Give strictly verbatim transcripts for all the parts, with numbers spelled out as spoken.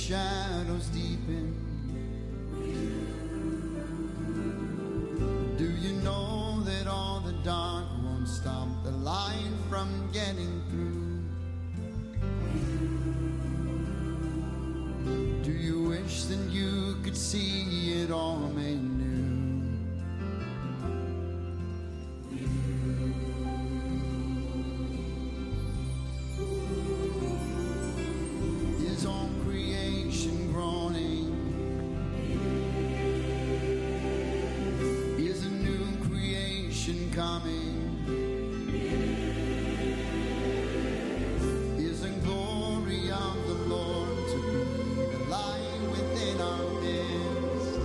shadows deepen, do you know that all the dark won't stop the light from getting through? Do you wish that you could see it all made new? Is all creation groaning? Is a new creation coming? Is the glory of the Lord to be the light within our midst?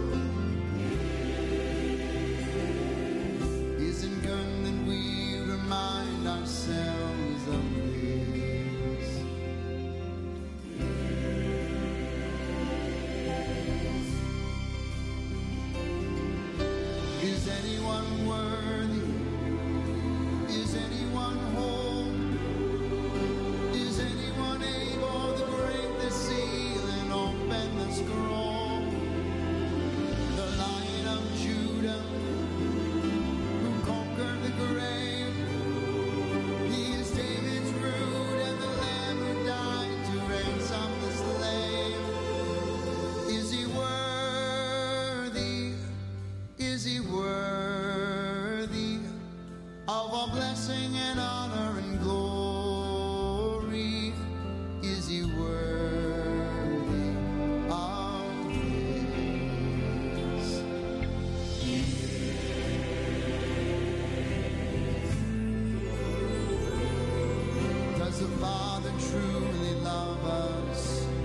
Isn't good that we remind ourselves of this? Is anyone worthy? Is anyone whole? Is anyone able to break the seal and open the scroll? The Lion of Judah, who conquered the grave, he is David's root and the Lamb who died to ransom the slave. Is he worthy? Is he worthy of all blessing and honor and glory? Is he worthy of this? Does the Father truly love us?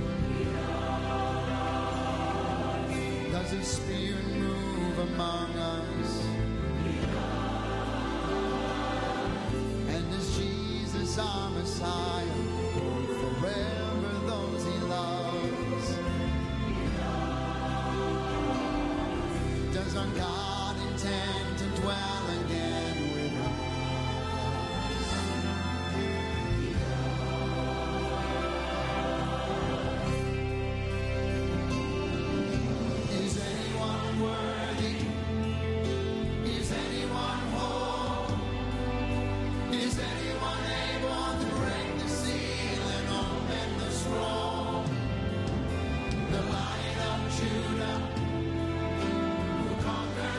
Does his Spirit move among us? And is Jesus our Messiah, born forever those he loves? Does our God intend to dwell again with us? Is anyone worthy? Is anyone whole? Is anyone able to break the seal and open the scroll? The Lion of Judah, who conquered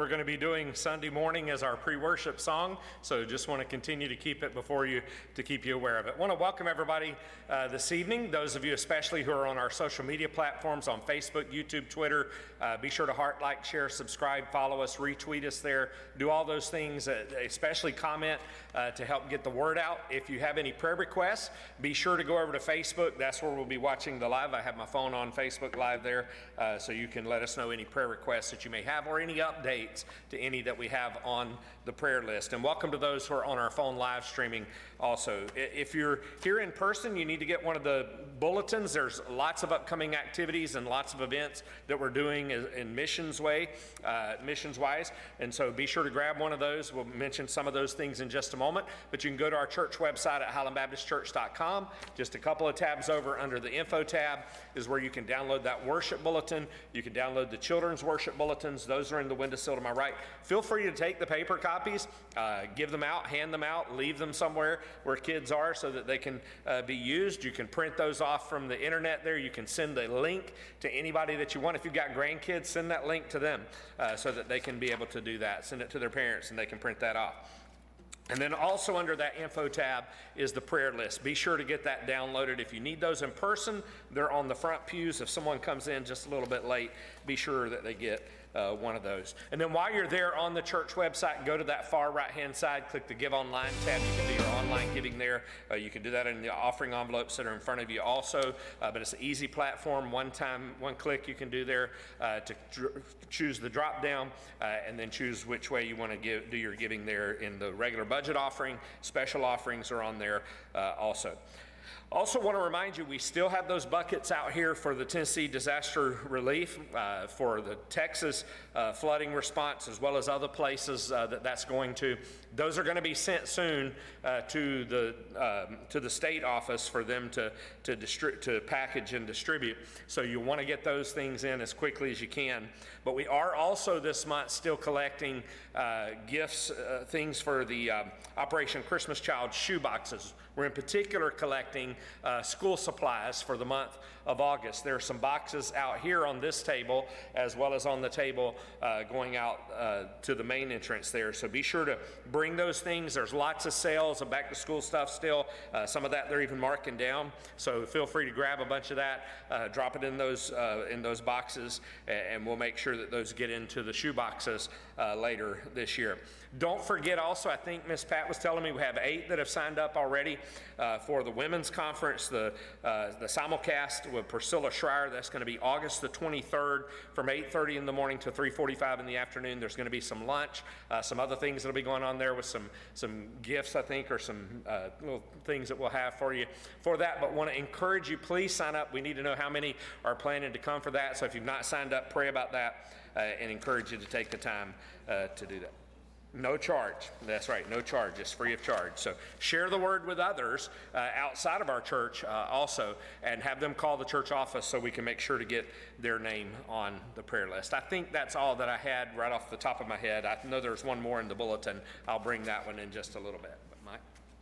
we're going to be doing Sunday morning as our pre-worship song, so just want to continue to keep it before you, to keep you aware of it. I want to welcome everybody uh, this evening, those of you especially who are on our social media platforms on Facebook, YouTube, Twitter. Uh, be sure to heart, like, share, subscribe, follow us, retweet us there. Do all those things, uh, especially comment uh, to help get the word out. If you have any prayer requests, be sure to go over to Facebook. That's where we'll be watching the live. I have my phone on Facebook Live there, uh, so you can let us know any prayer requests that you may have or any updates to any that we have on the prayer list. And welcome to those who are on our phone live streaming also. If you're here in person, you need to get one of the bulletins. There's lots of upcoming activities and lots of events that we're doing in missions way, uh, missions wise. And so be sure to grab one of those. We'll mention some of those things in just a moment, but you can go to our church website at highland baptist church dot com. Just a couple of tabs over under the info tab is where you can download that worship bulletin. You can download the children's worship bulletins. Those are in the windowsill to my right. Feel free to take the paper copies, uh, give them out, hand them out, leave them somewhere where kids are so that they can uh, be used. You can print those off from the internet there. You can send the link to anybody that you want. If you've got grandkids, send that link to them uh, so that they can be able to do that. Send it to their parents and they can print that off. And then also under that info tab is the prayer list. Be sure to get that downloaded. If you need those in person, they're on the front pews. If someone comes in just a little bit late, be sure that they get uh, one of those. And then while you're there on the church website, go to that far right-hand side, click the Give Online tab. You can do your online giving there. Uh, you can do that in the offering envelopes that are in front of you also. Uh, but it's an easy platform. One time, one click you can do there uh, to dr- choose the drop down uh, and then choose which way you want to give, do your giving there in the regular budget offering. Special offerings are on there uh, also. Also want to remind you, we still have those buckets out here for the Tennessee disaster relief, uh, for the Texas uh, flooding response, as well as other places uh, that that's going to. Those are going to be sent soon uh, to the um, to the state office for them to to, distri- to package and distribute. So you want to get those things in as quickly as you can. But we are also this month still collecting uh, gifts, uh, things for the um, Operation Christmas Child shoe boxes. We're in particular collecting uh, school supplies for the month of August. There are some boxes out here on this table, as well as on the table uh, going out uh, to the main entrance there. So be sure to bring those things. There's lots of sales of back to school stuff still. Uh, some of that they're even marking down. So feel free to grab a bunch of that, uh, drop it in those uh, in those boxes, and we'll make sure that those get into the shoe boxes uh, later this year. Don't forget also, I think Miss Pat was telling me we have eight that have signed up already uh, for the women's conference, the uh, the simulcast with Priscilla Schreier. That's going to be August the twenty-third from eight thirty in the morning to three forty-five in the afternoon. There's going to be some lunch, uh, some other things that'll be going on there with some some gifts, I think, or some uh, little things that we'll have for you for that. But want to encourage you, please sign up. We need to know how many are planning to come for that. So if you've not signed up, pray about that uh, and encourage you to take the time uh, to do that. No charge. That's right, no charge. It's free of charge. So share the word with others uh, outside of our church uh, also, and have them call the church office so we can make sure to get their name on the prayer list. I think that's all that I had right off the top of my head. I know there's one more in the bulletin. I'll bring that one in just a little bit. But Mike?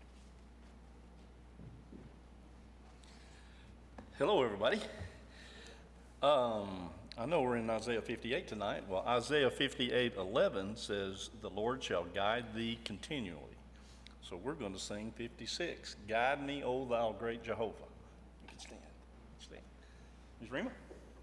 Hello, everybody. Um... I know we're in Isaiah fifty-eight tonight. Well, Isaiah fifty-eight eleven says, "The Lord shall guide thee continually." So we're going to sing fifty-six. "Guide me, O thou great Jehovah." You can stand. Stand. Miz Rima?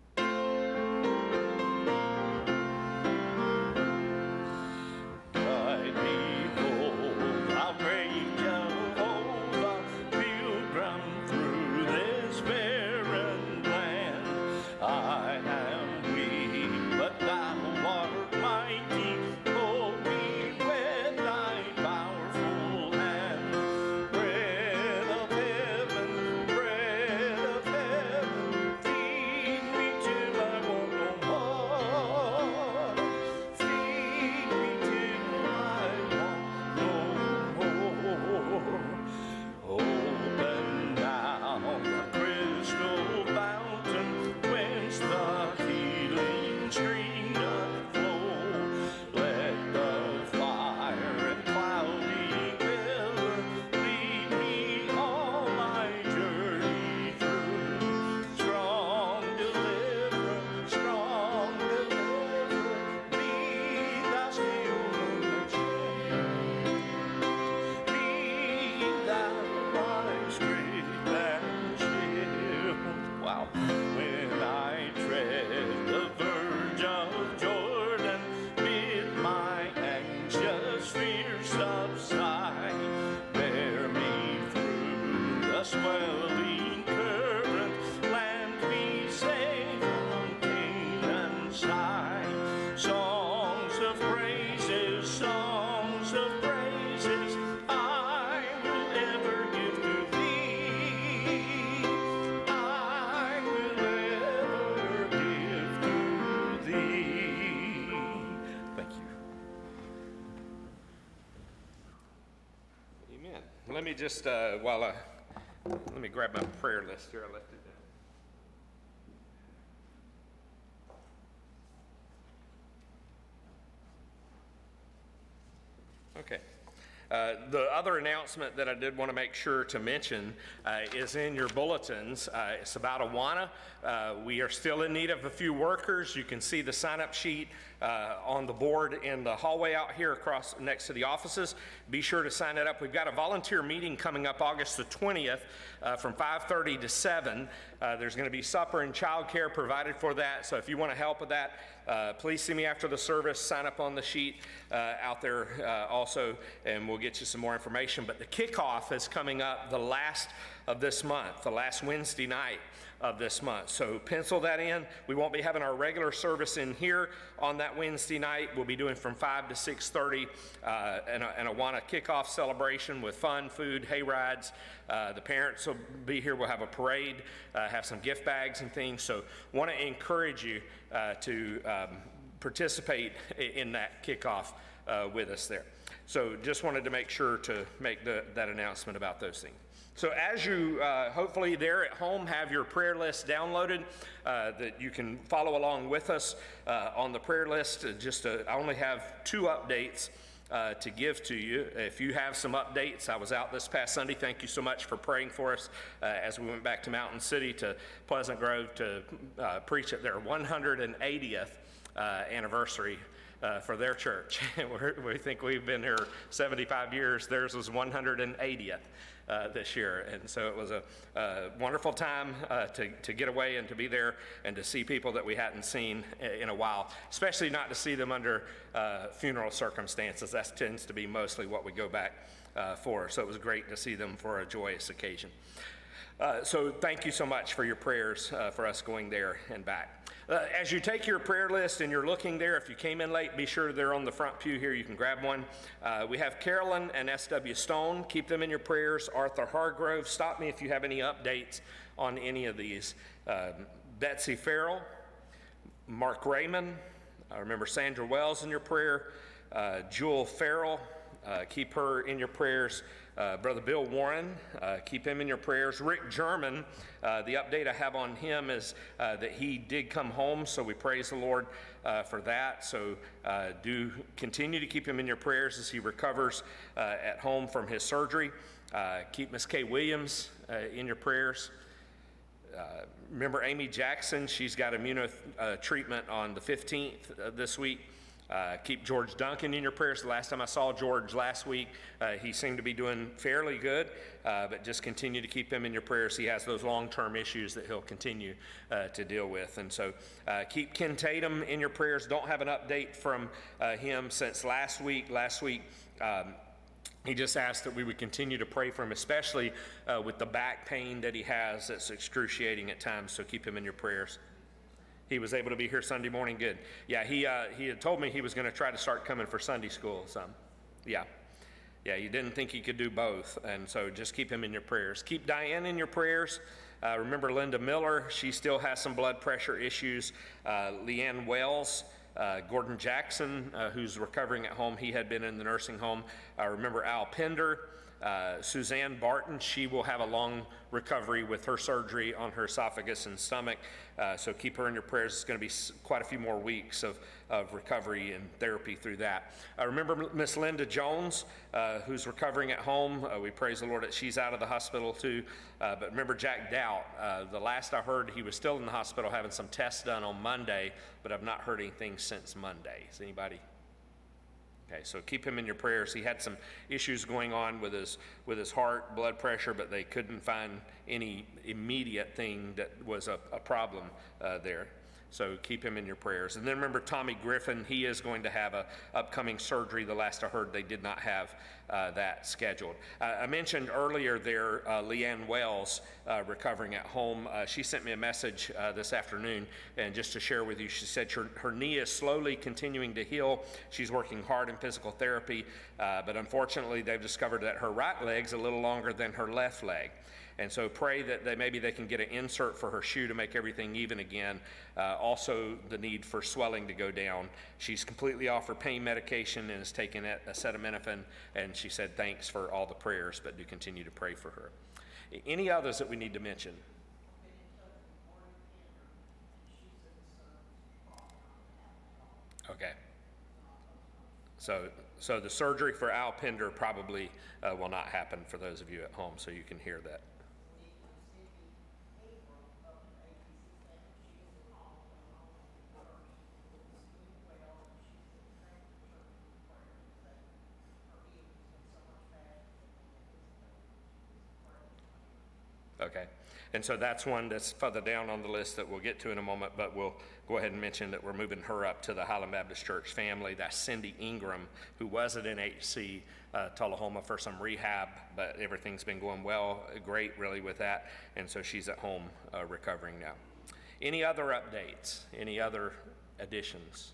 Guide me, O thou great Jehovah, pilgrim through this barren land. I am but thou art mighty, hold me with thy powerful hand. Bread of heaven, bread of heaven, feed me tread the verge of Jordan, bid my anxious fears subside, bear me through the swelling current, land me safe on Canaan's side. Songs of praises, songs of praises, I will ever give to thee. I will ever give to thee. Thank you. Amen. Let me just, uh, while I, let me grab my prayer list here. I left it down. Okay. Uh, the other announcement that I did want to make sure to mention uh, is in your bulletins. Uh, it's about Awana. Uh, we are still in need of a few workers. You can see the sign-up sheet uh, on the board in the hallway out here across next to the offices. Be sure to sign it up. We've got a volunteer meeting coming up August the twentieth uh, from five thirty to seven. Uh, there's going to be supper and childcare provided for that. So if you want to help with that, uh, please see me after the service. Sign up on the sheet uh, out there uh, also, and we'll get you some more information. But the kickoff is coming up the last of this month, the last Wednesday night of this month. So pencil that in. We won't be having our regular service in here on that Wednesday night. We'll be doing from five to six thirty uh, and a, and a Awana kickoff celebration with fun, food, hay rides. Uh, the parents will be here. We'll have a parade, uh, have some gift bags and things. So want to encourage you uh, to um, participate in that kickoff uh, with us there. So just wanted to make sure to make the, that announcement about those things. So as you uh, hopefully there at home have your prayer list downloaded, uh, that you can follow along with us uh, on the prayer list. Uh, just uh, I only have two updates uh, to give to you. If you have some updates, I was out this past Sunday. Thank you so much for praying for us uh, as we went back to Mountain City to Pleasant Grove to uh, preach at their one hundred eightieth uh, anniversary Uh, for their church. We're, we think we've been here seventy-five years. Theirs was one hundred eightieth uh, this year. And so it was a, a wonderful time uh, to, to get away and to be there and to see people that we hadn't seen in a while, especially not to see them under uh, funeral circumstances. That tends to be mostly what we go back uh, for. So it was great to see them for a joyous occasion. Uh, so thank you so much for your prayers uh, for us going there and back. Uh, as you take your prayer list and you're looking there, if you came in late, be sure they're on the front pew here. You can grab one. Uh, we have Carolyn and S W Stone. Keep them in your prayers. Arthur Hargrove. Stop me if you have any updates on any of these. Uh, Betsy Farrell. Mark Raymond. I remember Sandra Wells in your prayer. Uh, Jewel Farrell. Uh, keep her in your prayers. Uh, Brother Bill Warren, uh, keep him in your prayers. Rick German, uh, the update I have on him is uh, that he did come home, so we praise the Lord uh, for that. So uh, do continue to keep him in your prayers as he recovers uh, at home from his surgery. Uh, keep Miss Kay Williams uh, in your prayers. Uh, remember Amy Jackson, she's got immuno uh, treatment on the fifteenth of this week. Uh, keep George Duncan in your prayers. The last time I saw George last week, uh, he seemed to be doing fairly good, uh, but just continue to keep him in your prayers. He has those long-term issues that he'll continue uh, to deal with. And so uh, keep Ken Tatum in your prayers. Don't have an update from uh, him since last week. Last week, um, he just asked that we would continue to pray for him, especially uh, with the back pain that he has that's excruciating at times. So keep him in your prayers. He was able to be here Sunday morning. Good. Yeah, he uh, he had told me he was going to try to start coming for Sunday school. Some, yeah, yeah. You didn't think he could do both, and so just keep him in your prayers. Keep Diane in your prayers. Uh, remember Linda Miller. She still has some blood pressure issues. Uh, Leanne Wells. Uh, Gordon Jackson, uh, who's recovering at home. He had been in the nursing home. Uh, remember Al Pender. Uh, Suzanne Barton, she will have a long recovery with her surgery on her esophagus and stomach, uh, so keep her in your prayers. It's going to be quite a few more weeks of, of recovery and therapy through that. Uh, remember Miss Linda Jones, uh, who's recovering at home. Uh, we praise the Lord that she's out of the hospital too. Uh, but remember Jack Doubt. Uh, the last I heard, he was still in the hospital having some tests done on Monday, but I've not heard anything since Monday. Is anybody? Okay, so keep him in your prayers. He had some issues going on with his with his heart, blood pressure, but they couldn't find any immediate thing that was a, a problem uh, there. So keep him in your prayers. And then remember Tommy Griffin, he is going to have a upcoming surgery. The last I heard, they did not have uh, that scheduled. Uh, I mentioned earlier there, uh, Leanne Wells, uh, recovering at home. Uh, she sent me a message uh, this afternoon, and just to share with you, she said her, her knee is slowly continuing to heal. She's working hard in physical therapy, uh, but unfortunately they've discovered that her right leg's a little longer than her left leg. And so pray that they, maybe they can get an insert for her shoe to make everything even again. Uh, also, the need for swelling to go down. She's completely off her pain medication and is taking acetaminophen, and she said thanks for all the prayers, but do continue to pray for her. Any others that we need to mention? Okay. So, so the surgery for Al Pender probably uh, will not happen for those of you at home, so you can hear that. Okay, and so that's one that's further down on the list that we'll get to in a moment, but we'll go ahead and mention that we're moving her up to the Highland Baptist Church family. That's Cindy Ingram, who was at N H C uh, Tullahoma for some rehab, but everything's been going well, great really with that, and so she's at home uh, recovering now. Any other updates? Any other additions?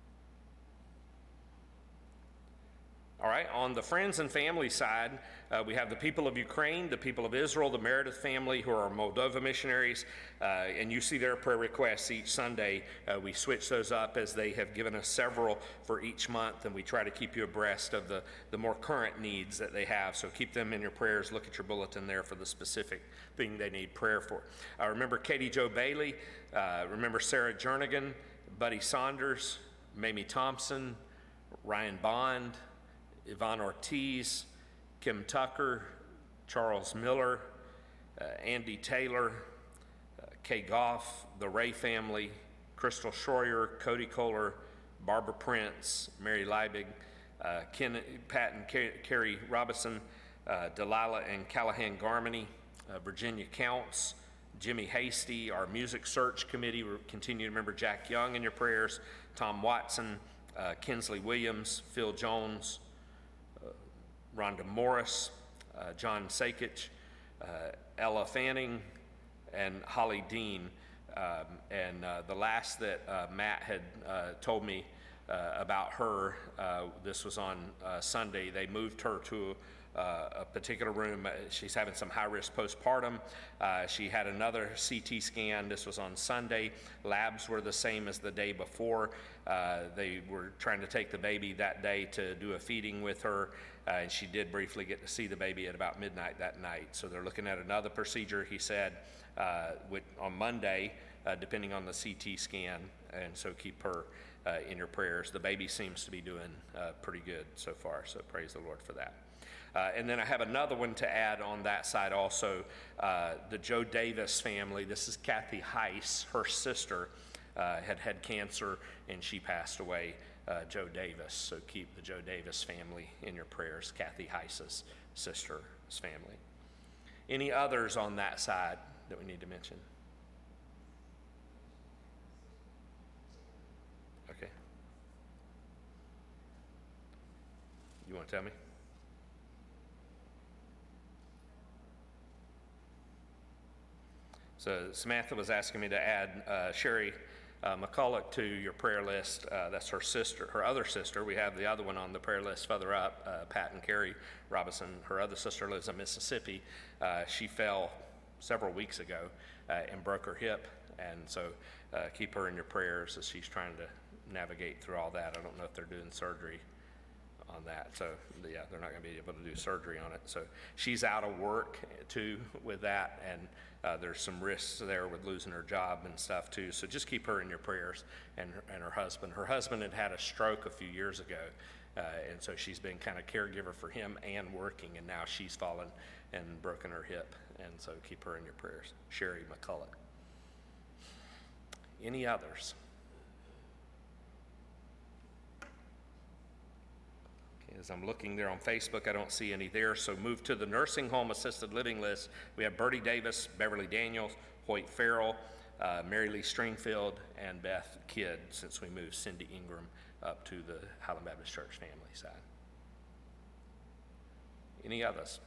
All right, on the friends and family side, uh, we have the people of Ukraine, the people of Israel, the Meredith family, who are Moldova missionaries, uh, and you see their prayer requests each Sunday. Uh, we switch those up as they have given us several for each month, and we try to keep you abreast of the, the more current needs that they have. So keep them in your prayers. Look at your bulletin there for the specific thing they need prayer for. Uh, remember Katie Jo Bailey, uh, remember Sarah Jernigan, Buddy Saunders, Mamie Thompson, Ryan Bond, Yvonne Ortiz, Kim Tucker, Charles Miller, uh, Andy Taylor, uh, Kay Goff, the Ray family, Crystal Schroyer, Cody Kohler, Barbara Prince, Mary Liebig, uh, Ken, Pat and Car- Carrie Robinson, uh, Delilah and Callahan Garmany, uh, Virginia Counts, Jimmy Hasty, our Music Search Committee. We continue to remember Jack Young in your prayers, Tom Watson, uh, Kinsley Williams, Phil Jones, Rhonda Morris, uh, John Sakich, uh, Ella Fanning, and Holly Dean. Um, and uh, the last that uh, Matt had uh, told me uh, about her, uh, this was on uh, Sunday. They moved her to uh, a particular room. She's having some high-risk postpartum. Uh, she had another C T scan. This was on Sunday. Labs were the same as the day before. Uh, they were trying to take the baby that day to do a feeding with her. Uh, and she did briefly get to see the baby at about midnight that night. So they're looking at another procedure, he said, uh, with, on Monday, uh, depending on the C T scan. And so keep her uh, in your prayers. The baby seems to be doing uh, pretty good so far, so praise the Lord for that. Uh, and then I have another one to add on that side also, uh, the Joe Davis family. This is Kathy Heiss, her sister, uh, had had cancer and she passed away. Uh, Joe Davis, so keep the Joe Davis family in your prayers, Kathy Heiss's sister's family. Any others on that side that we need to mention? Okay. You want to tell me? So Samantha was asking me to add uh, Sherry Uh, McCulloch to your prayer list. Uh, that's her sister, her other sister. We have the other one on the prayer list further up, uh, Pat and Carrie Robinson. Her other sister lives in Mississippi. Uh, she fell several weeks ago uh, and broke her hip, and so uh, keep her in your prayers as she's trying to navigate through all that. I don't know if they're doing surgery on that, so yeah, they're not going to be able to do surgery on it. So she's out of work too with that, and uh, there's some risks there with losing her job and stuff too. So just keep her in your prayers, and her, and her husband. Her husband had had a stroke a few years ago, uh, and so she's been kind of caregiver for him and working, and now she's fallen and broken her hip, and so keep her in your prayers. Sherry McCulloch. Any others? As I'm looking there on Facebook, I don't see any there. So move to the nursing home assisted living list. We have Bertie Davis, Beverly Daniels, Hoyt Farrell, uh, Mary Lee Stringfield, and Beth Kidd, since we moved Cindy Ingram up to the Highland Baptist Church family side. Any others?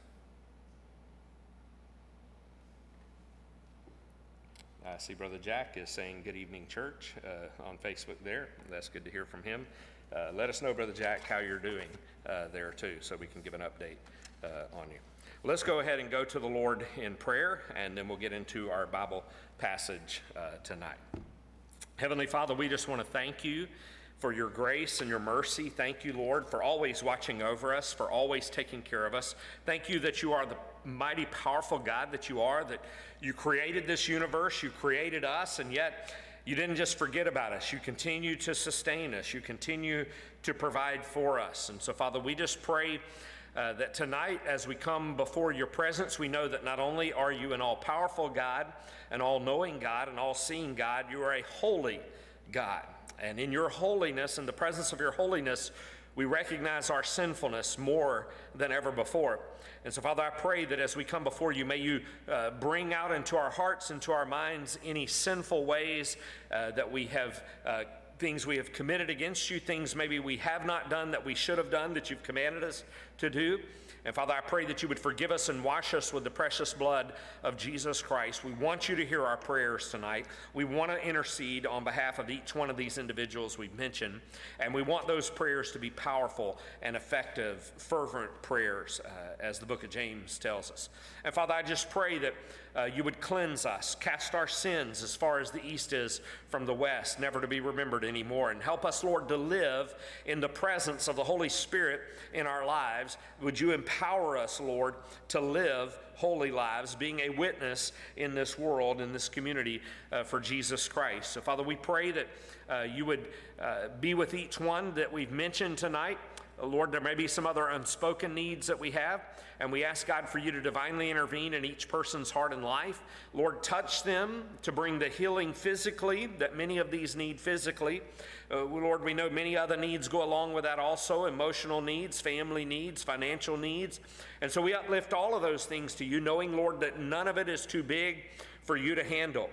I see Brother Jack is saying good evening, church, uh, on Facebook there. That's good to hear from him. Uh, let us know, Brother Jack, how you're doing uh, there too, so we can give an update uh, on you. Let's go ahead and go to the Lord in prayer, and then we'll get into our Bible passage uh, tonight. Heavenly Father, we just want to thank you for your grace and your mercy. Thank you, Lord, for always watching over us, for always taking care of us. Thank you that you are the mighty, powerful God that you are, that you created this universe, you created us, and yet you didn't just forget about us. You continue to sustain us. You continue to provide for us. And so, Father, we just pray uh, that tonight, as we come before your presence, we know that not only are you an all-powerful God, an all-knowing God, an all-seeing God, you are a holy God. And in your holiness, in the presence of your holiness, we recognize our sinfulness more than ever before. And so, Father, I pray that as we come before you, may you uh, bring out into our hearts, into our minds, any sinful ways uh, that we have, uh, things we have committed against you, things maybe we have not done that we should have done, that you've commanded us to do. And Father, I pray that you would forgive us and wash us with the precious blood of Jesus Christ. We want you to hear our prayers tonight. We want to intercede on behalf of each one of these individuals we've mentioned. And we want those prayers to be powerful and effective, fervent prayers, uh, as the book of James tells us. And Father, I just pray that uh, you would cleanse us, cast our sins as far as the east is from the west, never to be remembered anymore. And help us, Lord, to live in the presence of the Holy Spirit in our lives. Would you empower us, Lord, to live holy lives, being a witness in this world, in this community uh, for Jesus Christ. So, Father, we pray that uh, you would uh, be with each one that we've mentioned tonight. Uh, Lord, there may be some other unspoken needs that we have, and we ask, God, for you to divinely intervene in each person's heart and life. Lord, touch them to bring the healing physically that many of these need physically. Uh, Lord, we know many other needs go along with that also, emotional needs, family needs, financial needs. And so we uplift all of those things to you, knowing, Lord, that none of it is too big for you to handle.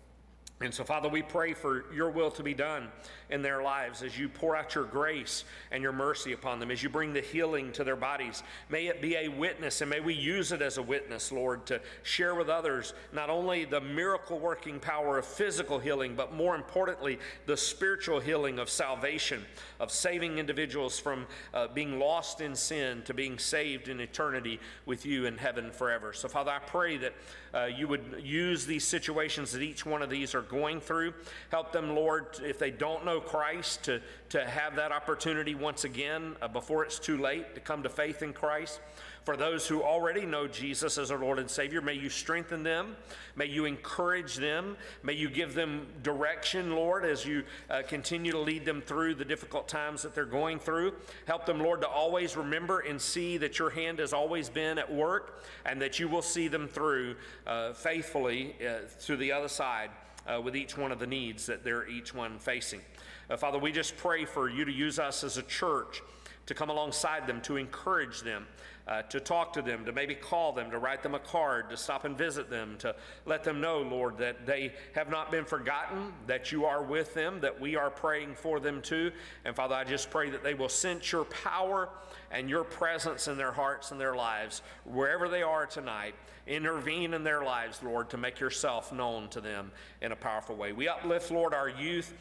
And so, Father, we pray for your will to be done in their lives as you pour out your grace and your mercy upon them, as you bring the healing to their bodies. May it be a witness, and may we use it as a witness, Lord, to share with others not only the miracle-working power of physical healing, but more importantly, the spiritual healing of salvation, of saving individuals from uh, being lost in sin to being saved in eternity with you in heaven forever. So, Father, I pray that uh, you would use these situations that each one of these are going through. Help them, Lord, if they don't know Christ, to, to have that opportunity once again uh, before it's too late to come to faith in Christ. For those who already know Jesus as our Lord and Savior, may you strengthen them. May you encourage them. May you give them direction, Lord, as you uh, continue to lead them through the difficult times that they're going through. Help them, Lord, to always remember and see that your hand has always been at work, and that you will see them through uh, faithfully uh, to the other side uh, with each one of the needs that they're each one facing. Uh, Father, we just pray for you to use us as a church to come alongside them, to encourage them, uh, to talk to them, to maybe call them, to write them a card, to stop and visit them, to let them know, Lord, that they have not been forgotten, that you are with them, that we are praying for them too. And Father, I just pray that they will sense your power and your presence in their hearts and their lives, wherever they are tonight. Intervene in their lives, Lord, to make yourself known to them in a powerful way. We uplift, Lord, our youth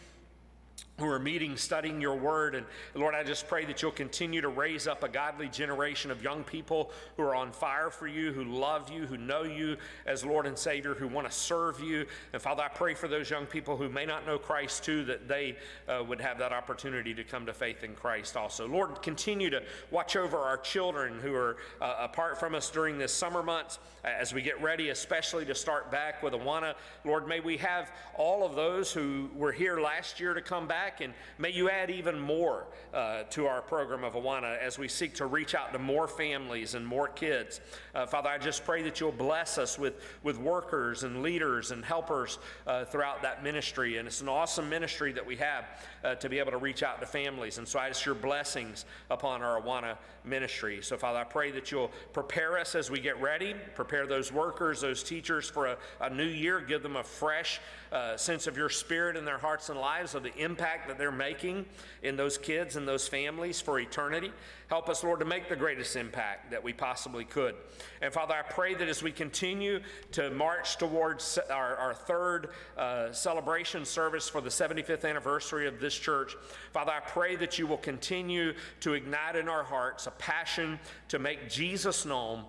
who are meeting, studying your word. And Lord, I just pray that you'll continue to raise up a godly generation of young people who are on fire for you, who love you, who know you as Lord and Savior, who want to serve you. And Father, I pray for those young people who may not know Christ too, that they uh, would have that opportunity to come to faith in Christ also. Lord, continue to watch over our children who are uh, apart from us during this summer months as we get ready, especially to start back with Awana. Lord, may we have all of those who were here last year to come back. back, and may you add even more uh, to our program of Awana as we seek to reach out to more families and more kids. Uh, Father, I just pray that you'll bless us with, with workers and leaders and helpers uh, throughout that ministry. And it's an awesome ministry that we have uh, to be able to reach out to families. And so I ask your blessings upon our Awana ministry. So Father, I pray that you'll prepare us as we get ready, prepare those workers, those teachers for a, a new year, give them a fresh uh, sense of your spirit in their hearts and lives, of the impact that they're making in those kids and those families for eternity. Help us, Lord, to make the greatest impact that we possibly could. And Father, I pray that as we continue to march towards our, our third uh, celebration service for the seventy-fifth anniversary of this church, Father, I pray that you will continue to ignite in our hearts a passion to make Jesus known,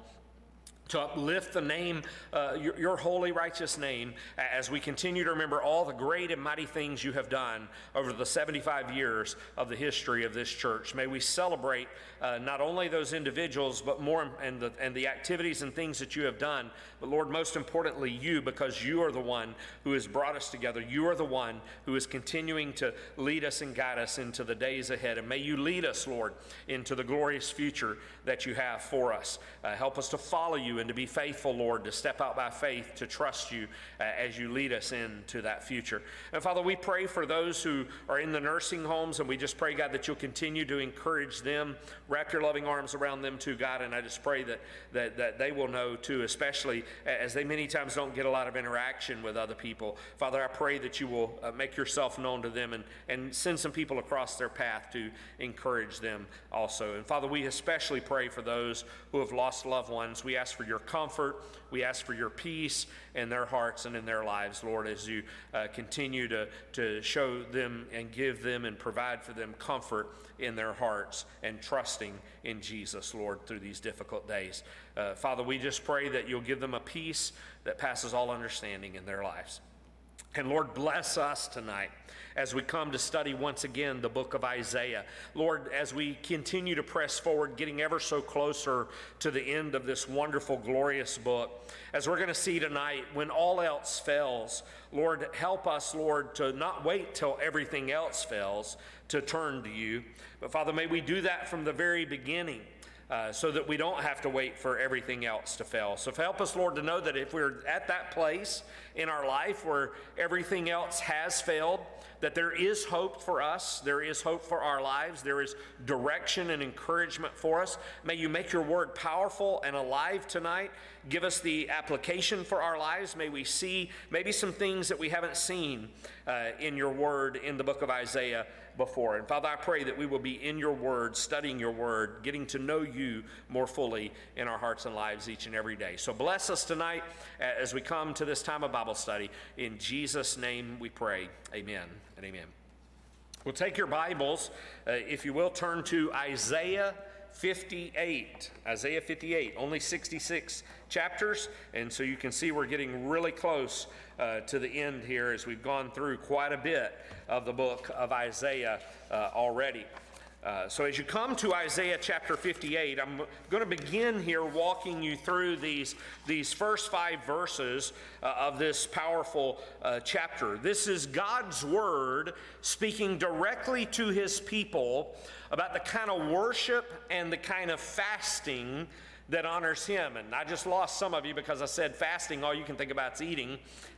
to uplift the name, uh, your, your holy, righteous name, as we continue to remember all the great and mighty things you have done over the seventy-five years of the history of this church. May we celebrate uh, not only those individuals, but more and the, and the activities and things that you have done, but Lord, most importantly, you, because you are the one who has brought us together. You are the one who is continuing to lead us and guide us into the days ahead. And may you lead us, Lord, into the glorious future that you have for us. Uh, help us to follow you and to be faithful, Lord, to step out by faith, to trust you uh, as you lead us into that future. And Father, we pray for those who are in the nursing homes, and we just pray, God, that you'll continue to encourage them. Wrap your loving arms around them too, God, and I just pray that, that, that they will know too, especially as they many times don't get a lot of interaction with other people. Father, I pray that you will uh, make yourself known to them and, and send some people across their path to encourage them also. And Father, we especially pray for those who have lost loved ones. We ask for your comfort. We ask for your peace in their hearts and in their lives, Lord, as you uh, continue to, to show them and give them and provide for them comfort in their hearts and trusting in Jesus, Lord, through these difficult days. Uh, Father, we just pray that you'll give them a peace that passes all understanding in their lives. And Lord, bless us tonight as we come to study once again the book of Isaiah. Lord, as we continue to press forward, getting ever so closer to the end of this wonderful, glorious book, as we're going to see tonight, when all else fails, Lord, help us, Lord, to not wait till everything else fails to turn to you. But Father, may we do that from the very beginning. Uh, so that we don't have to wait for everything else to fail. So help us, Lord, to know that if we're at that place in our life where everything else has failed, that there is hope for us, there is hope for our lives, there is direction and encouragement for us. May you make your word powerful and alive tonight. Give us the application for our lives. May we see maybe some things that we haven't seen uh, in your word in the book of Isaiah before. And Father, I pray that we will be in your word, studying your word, getting to know you more fully in our hearts and lives each and every day. So bless us tonight as we come to this time of Bible study. In Jesus' name we pray. Amen and amen. We'll take your Bibles, uh, if you will, turn to Isaiah fifty-eight. Isaiah fifty-eight, only sixty-six chapters, and so you can see we're getting really close uh, to the end here as we've gone through quite a bit of the book of Isaiah uh, already. Uh, so as you come to Isaiah chapter fifty-eight, I'm going to begin here walking you through these, these first five verses uh, of this powerful uh, chapter. This is God's word speaking directly to his people about the kind of worship and the kind of fasting that honors him. And I just lost some of you because I said fasting, all you can think about is eating.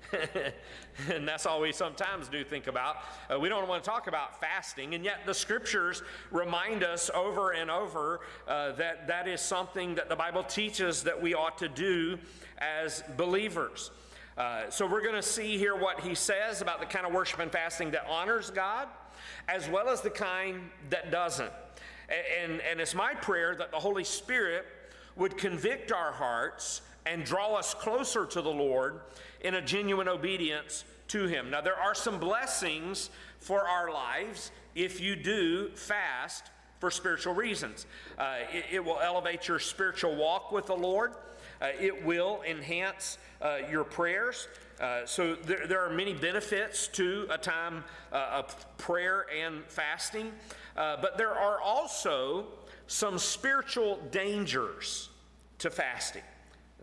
And that's all we sometimes do think about. Uh, we don't want to talk about fasting, and yet the scriptures remind us over and over uh, that that is something that the Bible teaches that we ought to do as believers. Uh, so we're going to see here what he says about the kind of worship and fasting that honors God, as well as the kind that doesn't. And, and, and it's my prayer that the Holy Spirit would convict our hearts and draw us closer to the Lord in a genuine obedience to him. Now, there are some blessings for our lives if you do fast for spiritual reasons. Uh, it, it will elevate your spiritual walk with the Lord. Uh, it will enhance uh, your prayers. Uh, so there, there are many benefits to a time uh, of prayer and fasting. Uh, but there are also some spiritual dangers to fasting.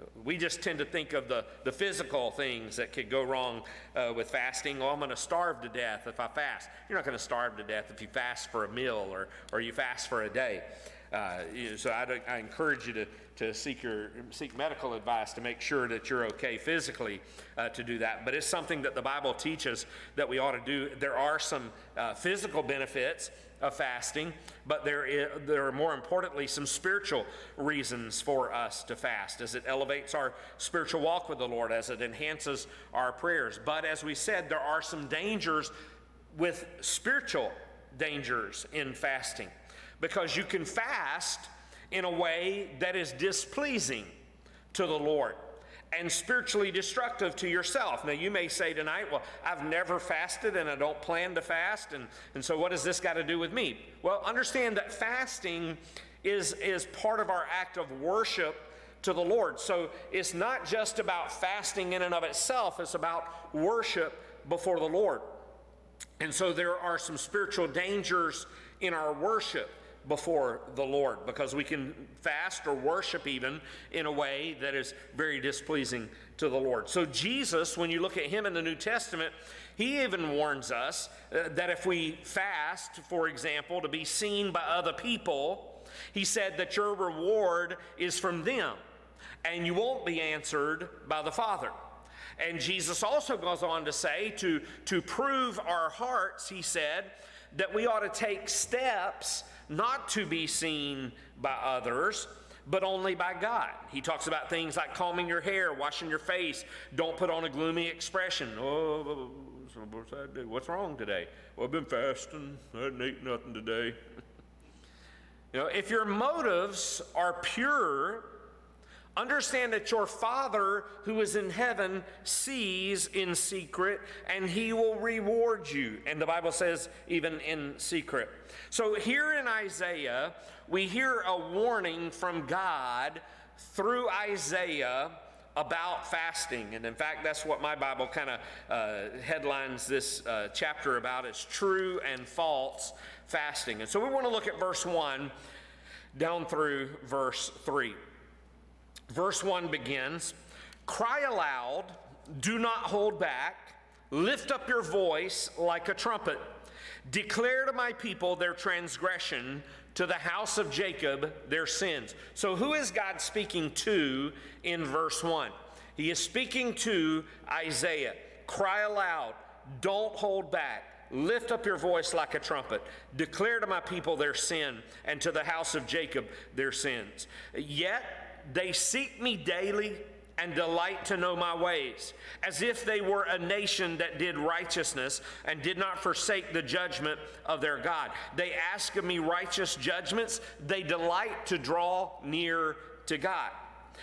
We just tend to think of the, the physical things that could go wrong uh, with fasting. Oh, I'm going to starve to death if I fast. You're not going to starve to death if you fast for a meal or, or you fast for a day. Uh, you know, so I, I encourage you to, to seek your seek medical advice to make sure that you're okay physically uh, to do that. But it's something that the Bible teaches that we ought to do. There are some uh, physical benefits of fasting, but there is, there are more importantly some spiritual reasons for us to fast, as it elevates our spiritual walk with the Lord, as it enhances our prayers. But as we said, there are some dangers with spiritual dangers in fasting, because you can fast in a way that is displeasing to the Lord and spiritually destructive to yourself. Now, you may say tonight, well, I've never fasted and I don't plan to fast, and, and so what does this got to do with me? Well, understand that fasting is, is part of our act of worship to the Lord. So it's not just about fasting in and of itself, it's about worship before the Lord. And so there are some spiritual dangers in our worship before the Lord, because we can fast or worship even in a way that is very displeasing to the Lord. So Jesus, when you look at him in the New Testament, he even warns us uh, that if we fast, for example, to be seen by other people, he said that your reward is from them and you won't be answered by the Father. And Jesus also goes on to say, to, to prove our hearts, he said, that we ought to take steps not to be seen by others, but only by God. He talks about things like combing your hair, washing your face. Don't put on a gloomy expression. Oh, what's that do? What's wrong today? Well, I've been fasting. I hadn't eaten nothing today. You know, if your motives are pure, understand that your Father who is in heaven sees in secret, and he will reward you. And the Bible says even in secret. So here in Isaiah, we hear a warning from God through Isaiah about fasting. And in fact, that's what my Bible kind of uh, headlines this uh, chapter about, is true and false fasting. And so we want to look at verse one down through verse three. Verse one begins, "Cry aloud, do not hold back, lift up your voice like a trumpet. Declare to my people their transgression, to the house of Jacob their sins." So who is God speaking to in verse one? He is speaking to Isaiah. Cry aloud, don't hold back. Lift up your voice like a trumpet. Declare to my people their sin, and to the house of Jacob their sins. Yet they seek me daily and delight to know my ways, as if they were a nation that did righteousness and did not forsake the judgment of their God. They ask of me righteous judgments. They delight to draw near to God.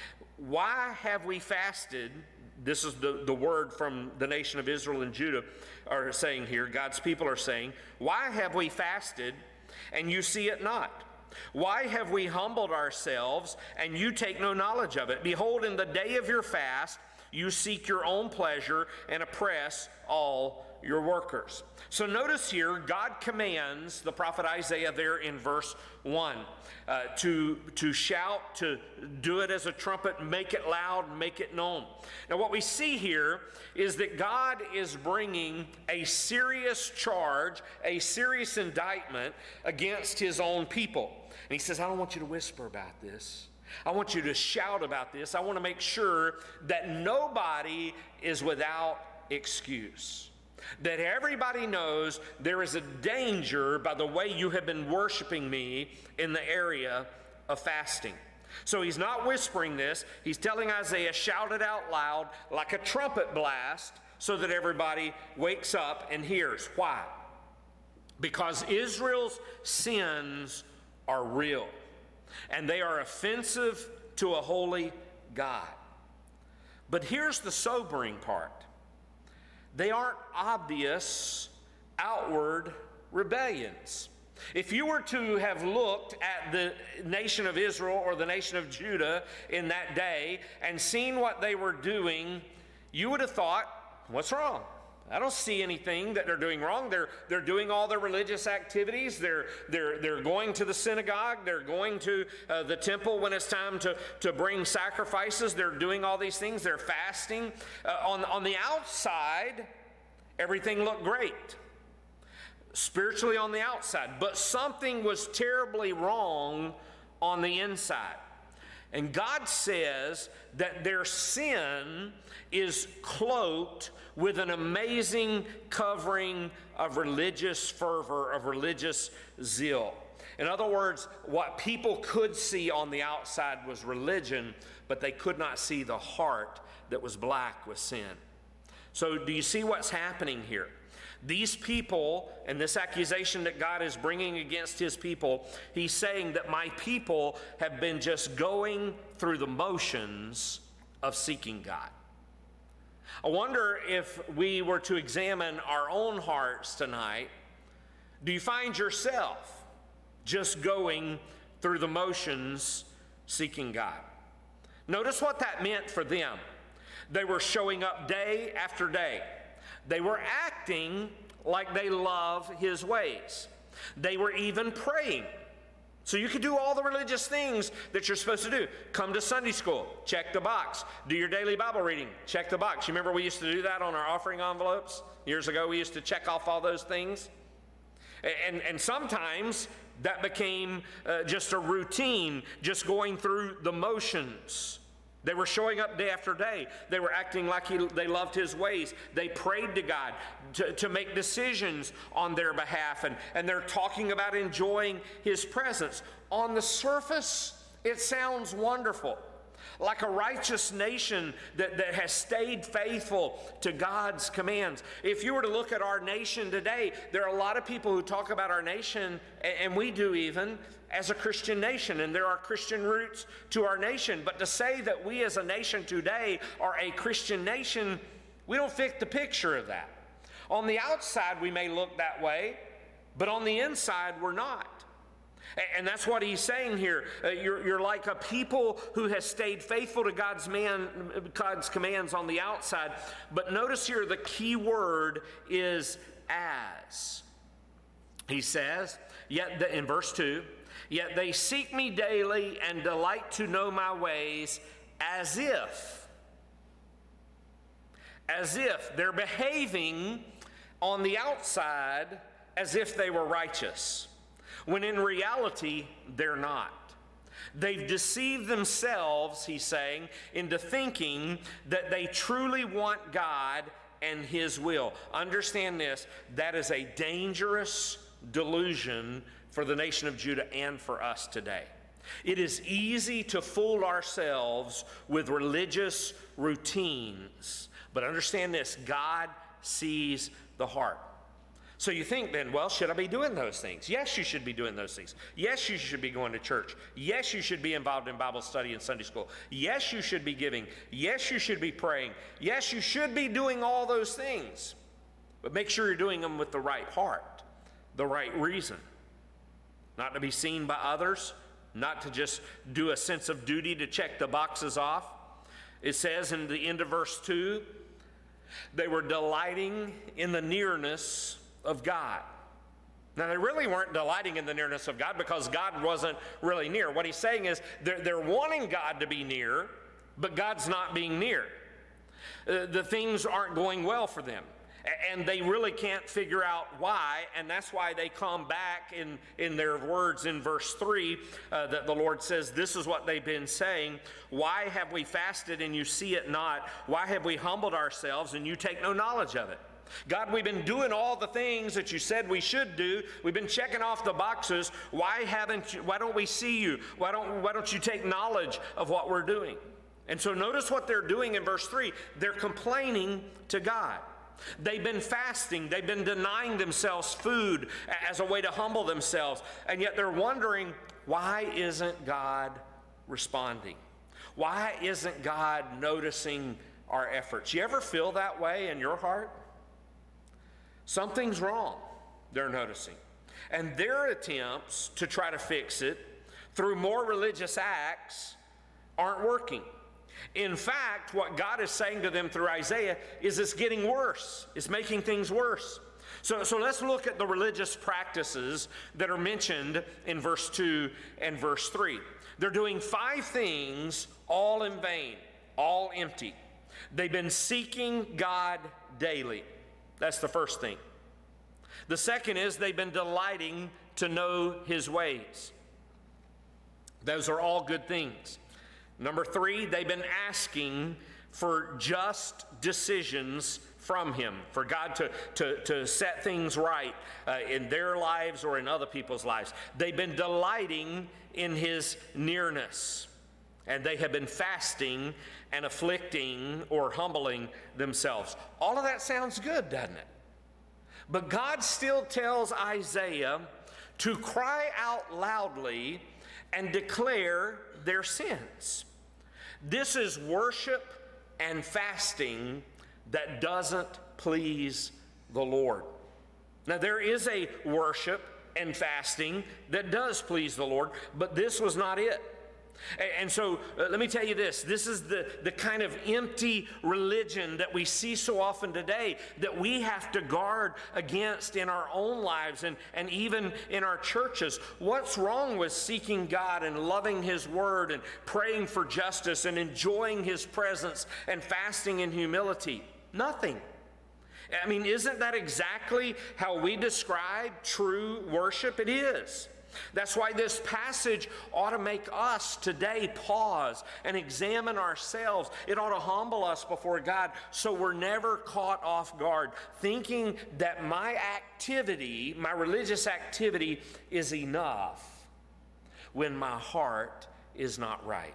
Why have we fasted? This is the, the word from the nation of Israel and Judah are saying here. God's people are saying, why have we fasted and you see it not? Why have we humbled ourselves and you take no knowledge of it? Behold, in the day of your fast, you seek your own pleasure and oppress all your workers. So notice here, God commands the prophet Isaiah there in verse one uh, to, to shout, to do it as a trumpet, make it loud, make it known. Now what we see here is that God is bringing a serious charge, a serious indictment against his own people. And he says, I don't want you to whisper about this. I want you to shout about this. I want to make sure that nobody is without excuse. That everybody knows there is a danger by the way you have been worshiping me in the area of fasting. So he's not whispering this. He's telling Isaiah, shout it out loud like a trumpet blast so that everybody wakes up and hears. Why? Because Israel's sins are real, and they are offensive to a holy God. But here's the sobering part. They aren't obvious outward rebellions. If you were to have looked at the nation of Israel or the nation of Judah in that day and seen what they were doing, you would have thought, what's wrong? I don't see anything that they're doing wrong. They're, they're doing all their religious activities. They're, they're, they're going to the synagogue. They're going to uh, the temple when it's time to, to bring sacrifices. They're doing all these things. They're fasting. Uh, on, on the outside, everything looked great. Spiritually on the outside. But something was terribly wrong on the inside. And God says that their sin is cloaked with an amazing covering of religious fervor, of religious zeal. In other words, what people could see on the outside was religion, but they could not see the heart that was black with sin. So do you see what's happening here? These people, and this accusation that God is bringing against his people, he's saying that my people have been just going through the motions of seeking God. I wonder if we were to examine our own hearts tonight, do you find yourself just going through the motions seeking God? Notice what that meant for them. They were showing up day after day. They were acting like they love his ways. They were even praying. So you could do all the religious things that you're supposed to do. Come to Sunday school, check the box. Do your daily Bible reading, check the box. You remember we used to do that on our offering envelopes? Years ago, we used to check off all those things. And, and sometimes that became uh, just a routine, just going through the motions. They were showing up day after day. They were acting like he, they loved his ways. They prayed to God to, to make decisions on their behalf, and, and they're talking about enjoying his presence. On the surface, it sounds wonderful. Like a righteous nation that, that has stayed faithful to God's commands. If you were to look at our nation today, there are a lot of people who talk about our nation, and we do even, as a Christian nation, and there are Christian roots to our nation. But to say that we as a nation today are a Christian nation, we don't fit the picture of that. On the outside, we may look that way, but on the inside, we're not. And that's what he's saying here. Uh, you're, you're like a people who has stayed faithful to God's, man, God's commands on the outside. But notice here the key word is as. He says, yet the, in verse two, yet they seek me daily and delight to know my ways, as if, as if they're behaving on the outside as if they were righteous, when in reality, they're not. They've deceived themselves, he's saying, into thinking that they truly want God and his will. Understand this, that is a dangerous delusion for the nation of Judah and for us today. It is easy to fool ourselves with religious routines, but understand this, God sees the heart. So you think then, well, should I be doing those things? Yes, you should be doing those things. Yes, you should be going to church. Yes, you should be involved in Bible study and Sunday school. Yes, you should be giving. Yes, you should be praying. Yes, you should be doing all those things. But make sure you're doing them with the right heart, the right reason. Not to be seen by others, not to just do a sense of duty to check the boxes off. It says in the end of verse two, they were delighting in the nearness of God. Now, they really weren't delighting in the nearness of God because God wasn't really near. What he's saying is they're, they're wanting God to be near, but God's not being near. Uh, the things aren't going well for them, and they really can't figure out why, and that's why they come back in, in their words in verse three uh, that the Lord says, this is what they've been saying. Why have we fasted and you see it not? Why have we humbled ourselves and you take no knowledge of it? God, we've been doing all the things that you said we should do. We've been checking off the boxes. Why haven't you, why don't we see you? Why don't, why don't you take knowledge of what we're doing? And so notice what they're doing in verse three. They're complaining to God. They've been fasting. They've been denying themselves food as a way to humble themselves. And yet they're wondering, why isn't God responding? Why isn't God noticing our efforts? You ever feel that way in your heart? Something's wrong, they're noticing. And their attempts to try to fix it through more religious acts aren't working. In fact, what God is saying to them through Isaiah is it's getting worse. It's making things worse. So, so let's look at the religious practices that are mentioned in verse two and verse three. They're doing five things, all in vain, all empty. They've been seeking God daily. That's the first thing. The second is they've been delighting to know his ways. Those are all good things. Number three, they've been asking for just decisions from him, for God to, to, to set things right uh, in their lives or in other people's lives. They've been delighting in his nearness, and they have been fasting and afflicting or humbling themselves. All of that sounds good, doesn't it? But God still tells Isaiah to cry out loudly and declare their sins. This is worship and fasting that doesn't please the Lord. Now, there is a worship and fasting that does please the Lord, but this was not it. And so uh, let me tell you this, this is the, the kind of empty religion that we see so often today that we have to guard against in our own lives and, and even in our churches. What's wrong with seeking God and loving his word and praying for justice and enjoying his presence and fasting in humility? Nothing. I mean, isn't that exactly how we describe true worship? It is. That's why this passage ought to make us today pause and examine ourselves. It ought to humble us before God so we're never caught off guard, thinking that my activity, my religious activity, is enough when my heart is not right.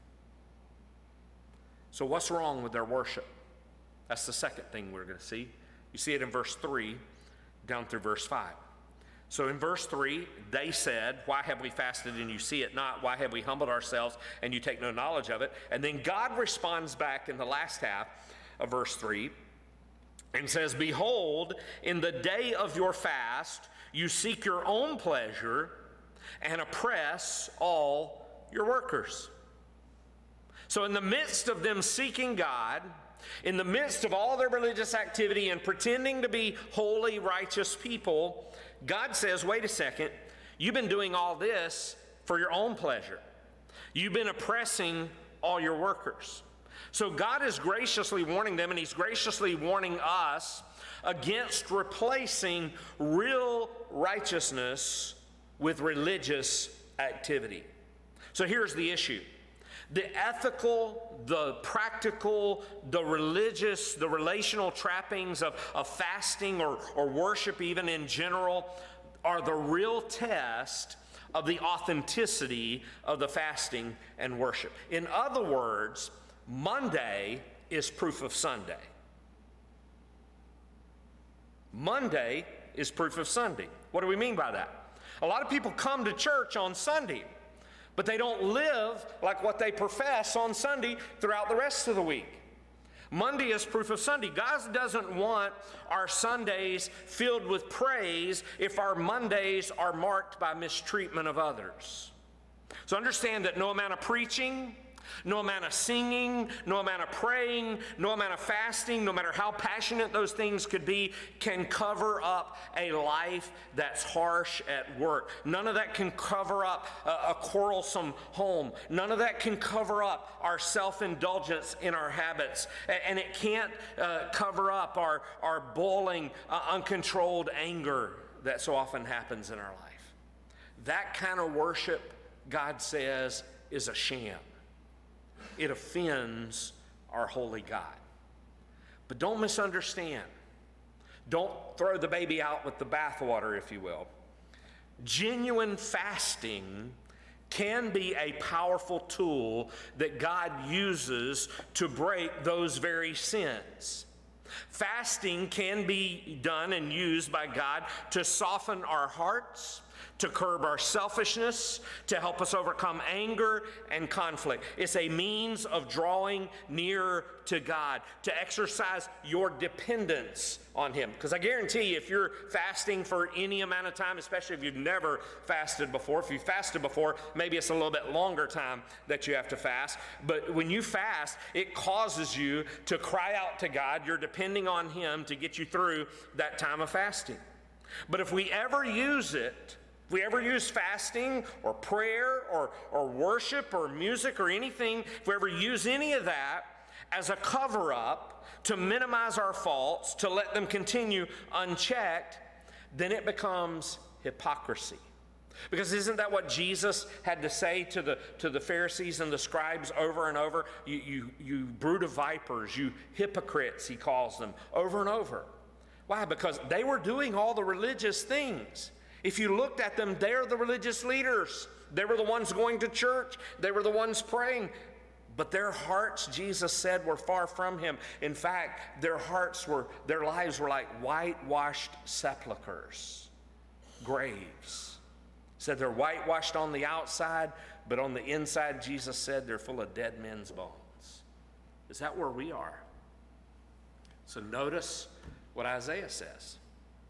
So what's wrong with their worship? That's the second thing we're going to see. You see it in verse three down through verse five. So in verse three, they said, why have we fasted and you see it not? Why have we humbled ourselves and you take no knowledge of it? And then God responds back in the last half of verse three and says, behold, in the day of your fast, you seek your own pleasure and oppress all your workers. So in the midst of them seeking God, in the midst of all their religious activity and pretending to be holy, righteous people, God says, wait a second, you've been doing all this for your own pleasure. You've been oppressing all your workers. So God is graciously warning them, and he's graciously warning us against replacing real righteousness with religious activity. So here's the issue. The ethical, the practical, the religious, the relational trappings of, of fasting or, or worship even in general are the real test of the authenticity of the fasting and worship. In other words, Monday is proof of Sunday. Monday is proof of Sunday. What do we mean by that? A lot of people come to church on Sunday, but they don't live like what they profess on Sunday throughout the rest of the week. Monday is proof of Sunday. God doesn't want our Sundays filled with praise if our Mondays are marked by mistreatment of others. So understand that no amount of preaching, no amount of singing, no amount of praying, no amount of fasting, no matter how passionate those things could be, can cover up a life that's harsh at work. None of that can cover up a, a quarrelsome home. None of that can cover up our self-indulgence in our habits. And it can't uh, cover up our, our boiling, uh, uncontrolled anger that so often happens in our life. That kind of worship, God says, is a sham. It offends our holy God. But don't misunderstand. Don't throw the baby out with the bathwater, if you will. Genuine fasting can be a powerful tool that God uses to break those very sins. Fasting can be done and used by God to soften our hearts, to curb our selfishness, to help us overcome anger and conflict. It's a means of drawing nearer to God, to exercise your dependence on Him. Because I guarantee you, if you're fasting for any amount of time, especially if you've never fasted before, if you've fasted before, maybe it's a little bit longer time that you have to fast. But when you fast, it causes you to cry out to God. You're depending on Him to get you through that time of fasting. But if we ever use it, if we ever use fasting or prayer or, or worship or music or anything, if we ever use any of that as a cover-up to minimize our faults, to let them continue unchecked, then it becomes hypocrisy. Because isn't that what Jesus had to say to the, to the Pharisees and the scribes over and over? You, you, you brood of vipers, you hypocrites, He calls them, over and over. Why? Because they were doing all the religious things. If you looked at them, they're the religious leaders. They were the ones going to church. They were the ones praying. But their hearts, Jesus said, were far from Him. In fact, their hearts were, their lives were like whitewashed sepulchres, graves. Said they're whitewashed on the outside, but on the inside, Jesus said, they're full of dead men's bones. Is that where we are? So notice what Isaiah says.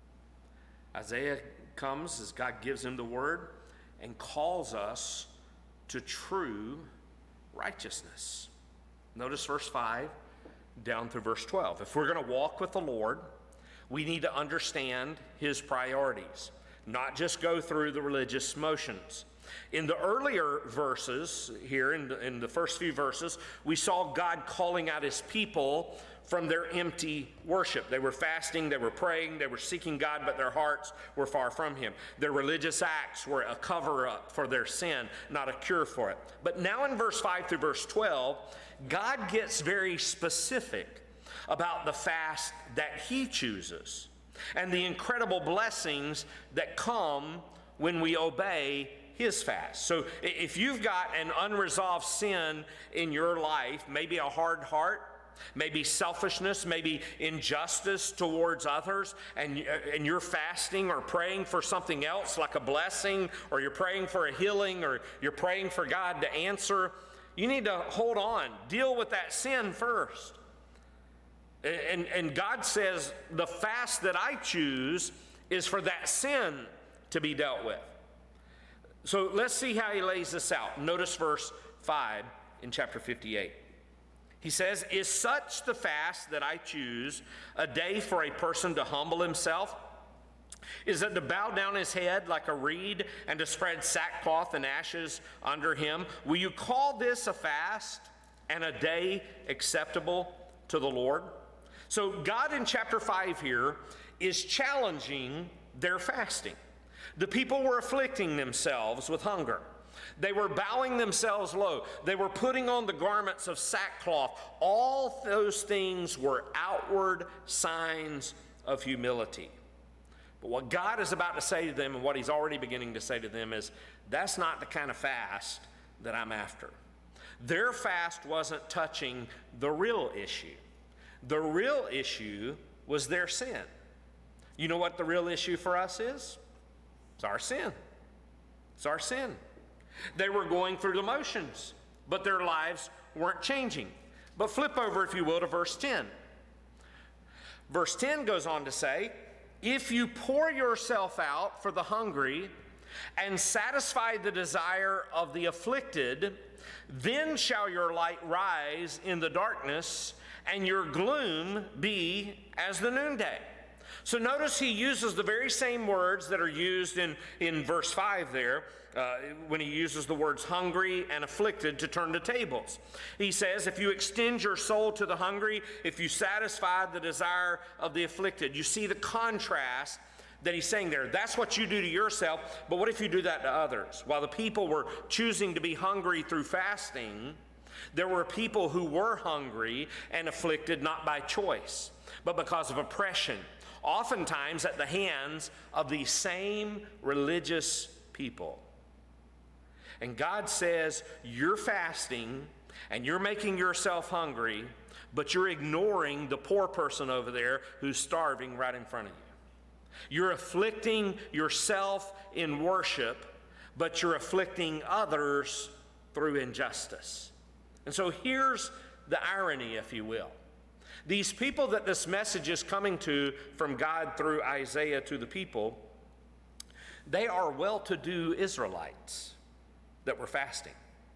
Isaiah comes as God gives him the word and calls us to true righteousness. Notice verse five down through verse twelve. If we're going to walk with the Lord, we need to understand His priorities, not just go through the religious motions. In the earlier verses here, in the, in the first few verses, we saw God calling out His people from their empty worship. They were fasting, they were praying, they were seeking God, but their hearts were far from Him. Their religious acts were a cover-up for their sin, not a cure for it. But now in verse five through verse twelve, God gets very specific about the fast that He chooses and the incredible blessings that come when we obey His fast. So if you've got an unresolved sin in your life, maybe a hard heart, maybe selfishness, maybe injustice towards others, and, and you're fasting or praying for something else like a blessing, or you're praying for a healing, or you're praying for God to answer, you need to hold on. Deal with that sin first. And, and God says the fast that I choose is for that sin to be dealt with. So let's see how He lays this out. Notice verse five in chapter fifty-eight. He says, "Is such the fast that I choose, a day for a person to humble himself? Is it to bow down his head like a reed and to spread sackcloth and ashes under him? Will you call this a fast and a day acceptable to the Lord?" So God in chapter five here is challenging their fasting. The people were afflicting themselves with hunger. They were bowing themselves low. They were putting on the garments of sackcloth. All those things were outward signs of humility. But what God is about to say to them, and what He's already beginning to say to them, is that's not the kind of fast that I'm after. Their fast wasn't touching the real issue. The real issue was their sin. You know what the real issue for us is? It's our sin. It's our sin. They were going through the motions, but their lives weren't changing. But flip over, if you will, to verse ten. Verse ten goes on to say, "If you pour yourself out for the hungry and satisfy the desire of the afflicted, then shall your light rise in the darkness and your gloom be as the noonday." So notice He uses the very same words that are used in, in verse five there, uh, when He uses the words hungry and afflicted to turn the tables. He says, if you extend your soul to the hungry, if you satisfy the desire of the afflicted. You see the contrast that He's saying there. That's what you do to yourself, but what if you do that to others? While the people were choosing to be hungry through fasting, there were people who were hungry and afflicted not by choice, but because of oppression, oftentimes at the hands of these same religious people. And God says, you're fasting and you're making yourself hungry, but you're ignoring the poor person over there who's starving right in front of you. You're afflicting yourself in worship, but you're afflicting others through injustice. And so here's the irony, if you will. These people that this message is coming to from God through Isaiah to the people, they are well-to-do Israelites that were fasting.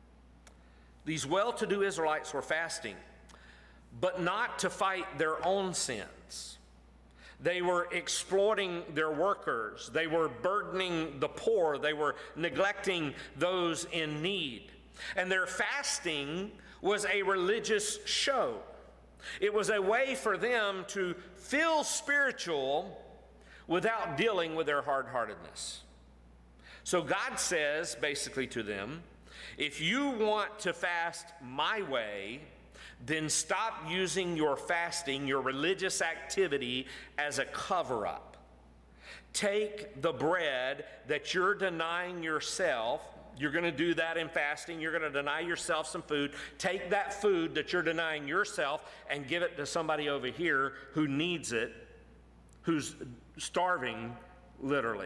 These well-to-do Israelites were fasting, but not to fight their own sins. They were exploiting their workers. They were burdening the poor. They were neglecting those in need. And their fasting was a religious show. It was a way for them to feel spiritual without dealing with their hard-heartedness. So God says basically to them, if you want to fast my way, then stop using your fasting, your religious activity, as a cover-up. Take the bread that you're denying yourself. You're going to do that in fasting. You're going to deny yourself some food. Take that food that you're denying yourself and give it to somebody over here who needs it, who's starving, literally.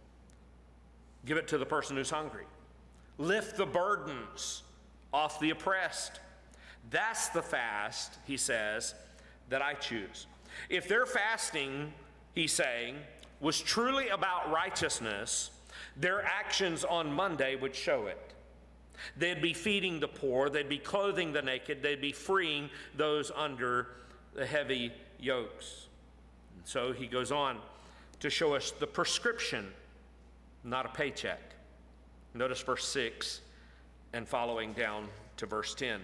Give it to the person who's hungry. Lift the burdens off the oppressed. That's the fast, he says, that I choose. If their fasting, he's saying, was truly about righteousness, their actions on Monday would show it. They'd be feeding the poor, they'd be clothing the naked, they'd be freeing those under the heavy yokes. And so he goes on to show us the prescription, not a paycheck. Notice verse six and following down to verse ten.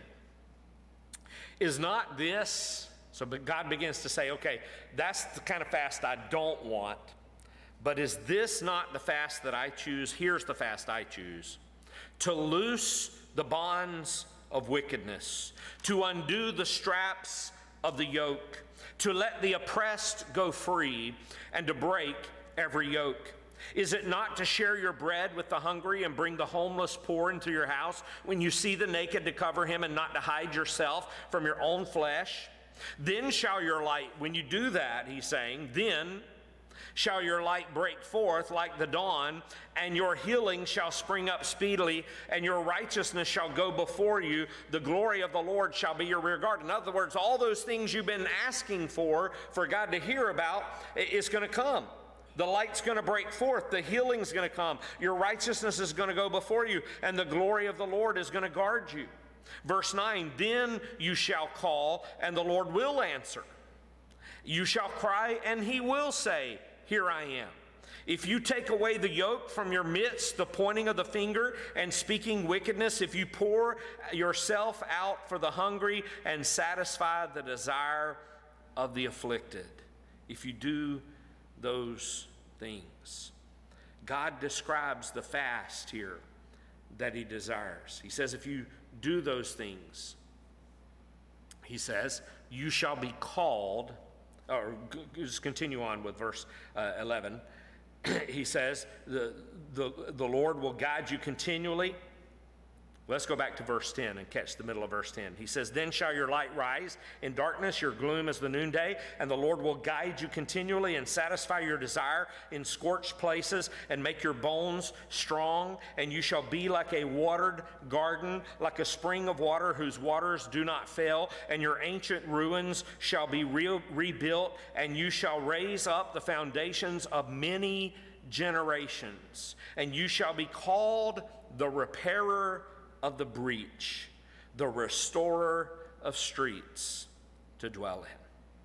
Is not this, so God begins to say, okay, that's the kind of fast I don't want, but is this not the fast that I choose? Here's the fast I choose. To loose the bonds of wickedness, to undo the straps of the yoke, to let the oppressed go free, and to break every yoke. Is it not to share your bread with the hungry and bring the homeless poor into your house, when you see the naked to cover him and not to hide yourself from your own flesh? Then shall your light, when you do that, he's saying, then shall your light break forth like the dawn, and your healing shall spring up speedily, and your righteousness shall go before you. The glory of the Lord shall be your rear guard. In other words, all those things you've been asking for, for God to hear about, is going to come. The light's going to break forth. The healing's going to come. Your righteousness is going to go before you, and the glory of the Lord is going to guard you. Verse nine, then you shall call, and the Lord will answer. You shall cry, and he will say, here I am. If you take away the yoke from your midst, the pointing of the finger and speaking wickedness, if you pour yourself out for the hungry and satisfy the desire of the afflicted, if you do those things. God describes the fast here that he desires. He says, if you do those things, he says, you shall be called, or just continue on with verse uh, eleven. He says, the, the, the Lord will guide you continually. Let's go back to verse ten and catch the middle of verse ten. He says, then shall your light rise in darkness, your gloom as the noonday, and the Lord will guide you continually and satisfy your desire in scorched places and make your bones strong. And you shall be like a watered garden, like a spring of water whose waters do not fail. And your ancient ruins shall be re- rebuilt, and you shall raise up the foundations of many generations. And you shall be called the repairer of the breach, the restorer of streets to dwell in.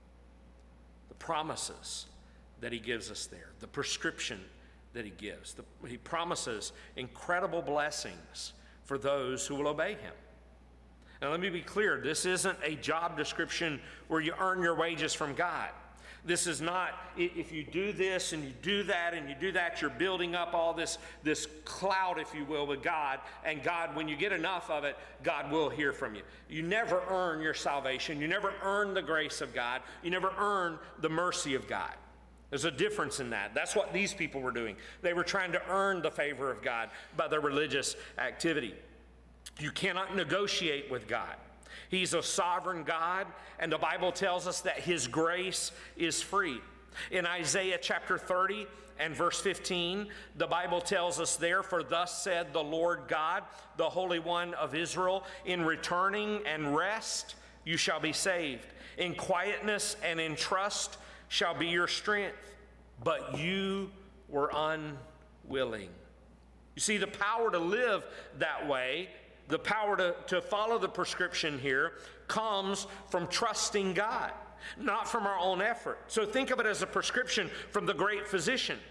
The promises that he gives us there, the prescription that he gives. The, he promises incredible blessings for those who will obey him. Now let me be clear, this isn't a job description where you earn your wages from God. This is not, if you do this and you do that and you do that, you're building up all this, this cloud, if you will, with God. And God, when you get enough of it, God will hear from you. You never earn your salvation. You never earn the grace of God. You never earn the mercy of God. There's a difference in that. That's what these people were doing. They were trying to earn the favor of God by their religious activity. You cannot negotiate with God. He's a sovereign God, and the Bible tells us that his grace is free. In Isaiah chapter thirty and verse fifteen, the Bible tells us there, "For thus said the Lord God, the Holy One of Israel, in returning and rest you shall be saved. In quietness and in trust shall be your strength. But you were unwilling." You see, the power to live that way, the power to, to follow the prescription here, comes from trusting God, not from our own effort. So think of it as a prescription from the great physician.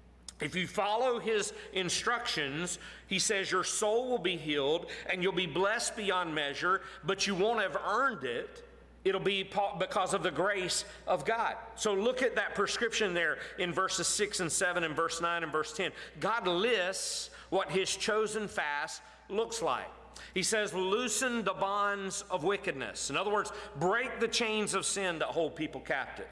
If you follow his instructions, he says your soul will be healed and you'll be blessed beyond measure, but you won't have earned it. It'll be because of the grace of God. So look at that prescription there in verses six and seven and verse nine and verse ten. God lists what his chosen fast looks like. He says, loosen the bonds of wickedness. In other words, break the chains of sin that hold people captive.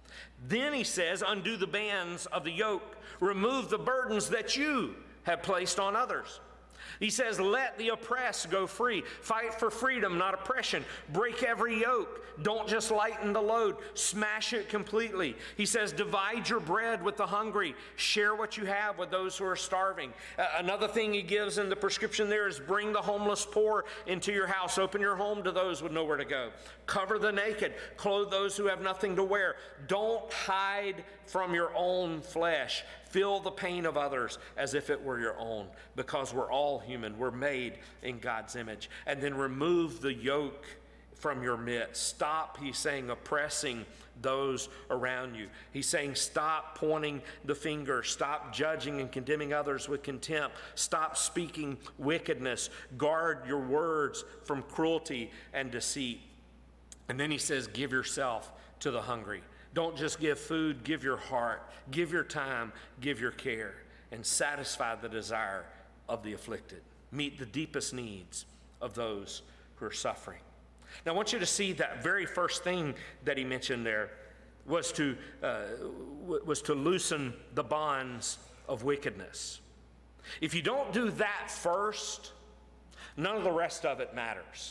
Then he says, undo the bands of the yoke. Remove the burdens that you have placed on others. He says, let the oppressed go free. Fight for freedom, not oppression. Break every yoke. Don't just lighten the load. Smash it completely. He says, divide your bread with the hungry. Share what you have with those who are starving. Uh, another thing he gives in the prescription there is bring the homeless poor into your house. Open your home to those with nowhere to go. Cover the naked. Clothe those who have nothing to wear. Don't hide from your own flesh. Feel the pain of others as if it were your own, because we're all human. We're made in God's image. And then remove the yoke from your midst. Stop, he's saying, oppressing those around you. He's saying stop pointing the finger. Stop judging and condemning others with contempt. Stop speaking wickedness. Guard your words from cruelty and deceit. And then he says, give yourself to the hungry. Don't just give food, give your heart, give your time, give your care, and satisfy the desire of the afflicted. Meet the deepest needs of those who are suffering. Now I want you to see that very first thing that he mentioned there was to, uh, was to loosen the bonds of wickedness. If you don't do that first, none of the rest of it matters.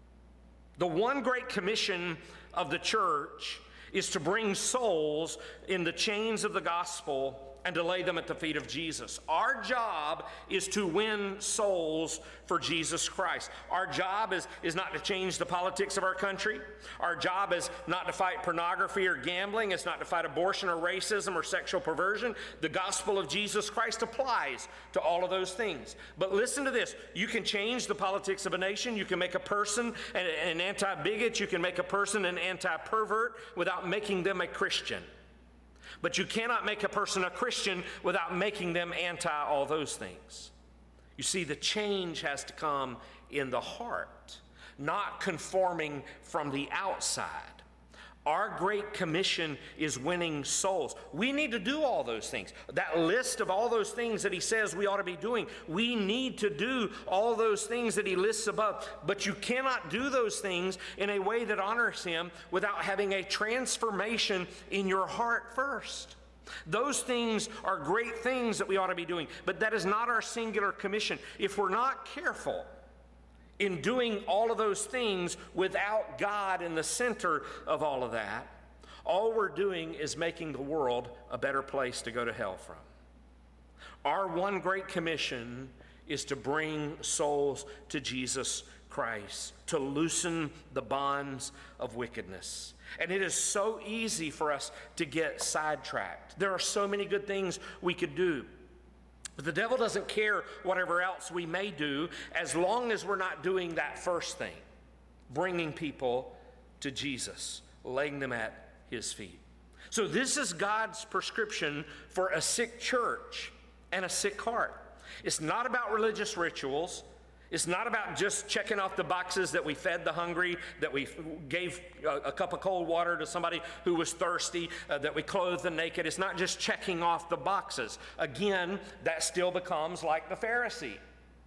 The one great commission of the church is to bring souls in the chains of the gospel and to lay them at the feet of Jesus. Our job is to win souls for Jesus Christ. Our job is, is not to change the politics of our country. Our job is not to fight pornography or gambling. It's not to fight abortion or racism or sexual perversion. The gospel of Jesus Christ applies to all of those things. But listen to this. You can change the politics of a nation. You can make a person an, an anti-bigot. You can make a person an anti-pervert without making them a Christian. But you cannot make a person a Christian without making them anti all those things. You see, the change has to come in the heart, not conforming from the outside. Our great commission is winning souls. We need to do all those things. That list of all those things that he says we ought to be doing, we need to do all those things that he lists above. But you cannot do those things in a way that honors him without having a transformation in your heart first. Those things are great things that we ought to be doing, but that is not our singular commission. If we're not careful in doing all of those things without God in the center of all of that, all we're doing is making the world a better place to go to hell from. Our one great commission is to bring souls to Jesus Christ, to loosen the bonds of wickedness. And it is so easy for us to get sidetracked. There are so many good things we could do. But the devil doesn't care whatever else we may do as long as we're not doing that first thing, bringing people to Jesus, laying them at his feet. So this is God's prescription for a sick church and a sick heart. It's not about religious rituals. It's not about just checking off the boxes that we fed the hungry, that we gave a, a cup of cold water to somebody who was thirsty, uh, that we clothed the naked. It's not just checking off the boxes. Again, that still becomes like the Pharisee.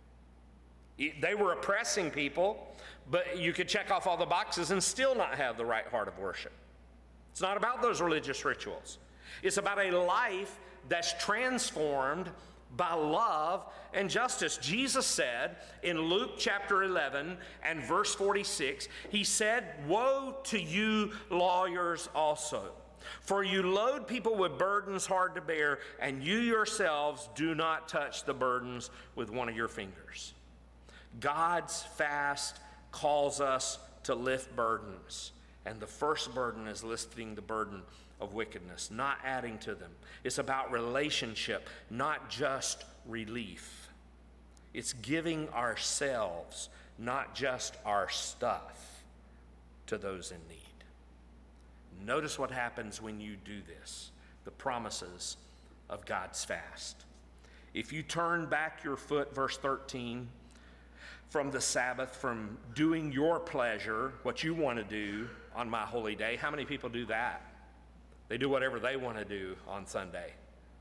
They were oppressing people, but you could check off all the boxes and still not have the right heart of worship. It's not about those religious rituals. It's about a life that's transformed by love and justice. Jesus said in Luke chapter eleven and verse forty-six, he said, "Woe to you lawyers also, For you load people with burdens hard to bear, and you yourselves do not touch the burdens with one of your fingers. God's fast calls us to lift burdens. And the first burden is lifting the burden of wickedness, not adding to them. It's about relationship, not just relief. It's giving ourselves, not just our stuff, to those in need. Notice what happens when you do this, the promises of God's fast. If you turn back your foot, verse thirteen, from the Sabbath, from doing your pleasure, what you want to do on my holy day, how many people do that? They do whatever they want to do on Sunday.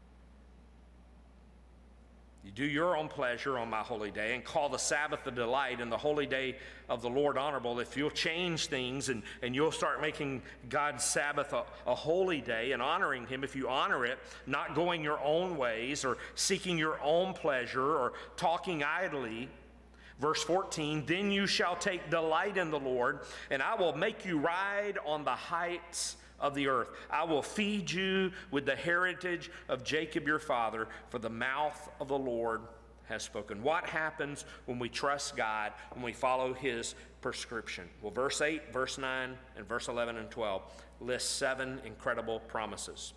You do your own pleasure on my holy day and call the Sabbath a delight and the holy day of the Lord honorable. If you'll change things and, and you'll start making God's Sabbath a, a holy day and honoring him, if you honor it, not going your own ways or seeking your own pleasure or talking idly. Verse fourteen, then you shall take delight in the Lord, and I will make you ride on the heights of the earth. I will feed you with the heritage of Jacob your father, for the mouth of the Lord has spoken. What happens when we trust God, when we follow his prescription? Well, verse eight, verse nine, and verse eleven and twelve list seven incredible promises.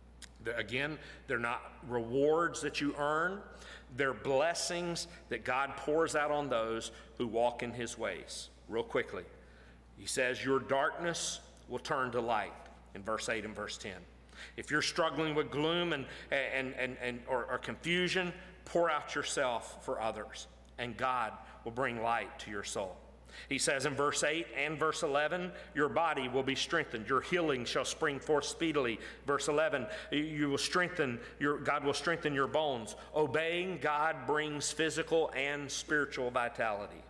Again, they're not rewards that you earn. They're blessings that God pours out on those who walk in his ways. Real quickly, he says, your darkness will turn to light in verse eight and verse ten. If you're struggling with gloom and, and, and, and or, or confusion, pour out yourself for others, and God will bring light to your soul. He says in verse eight and verse eleven, your body will be strengthened. Your healing shall spring forth speedily. Verse eleven, you will strengthen, your, God will strengthen your bones. Obeying God brings physical and spiritual vitality.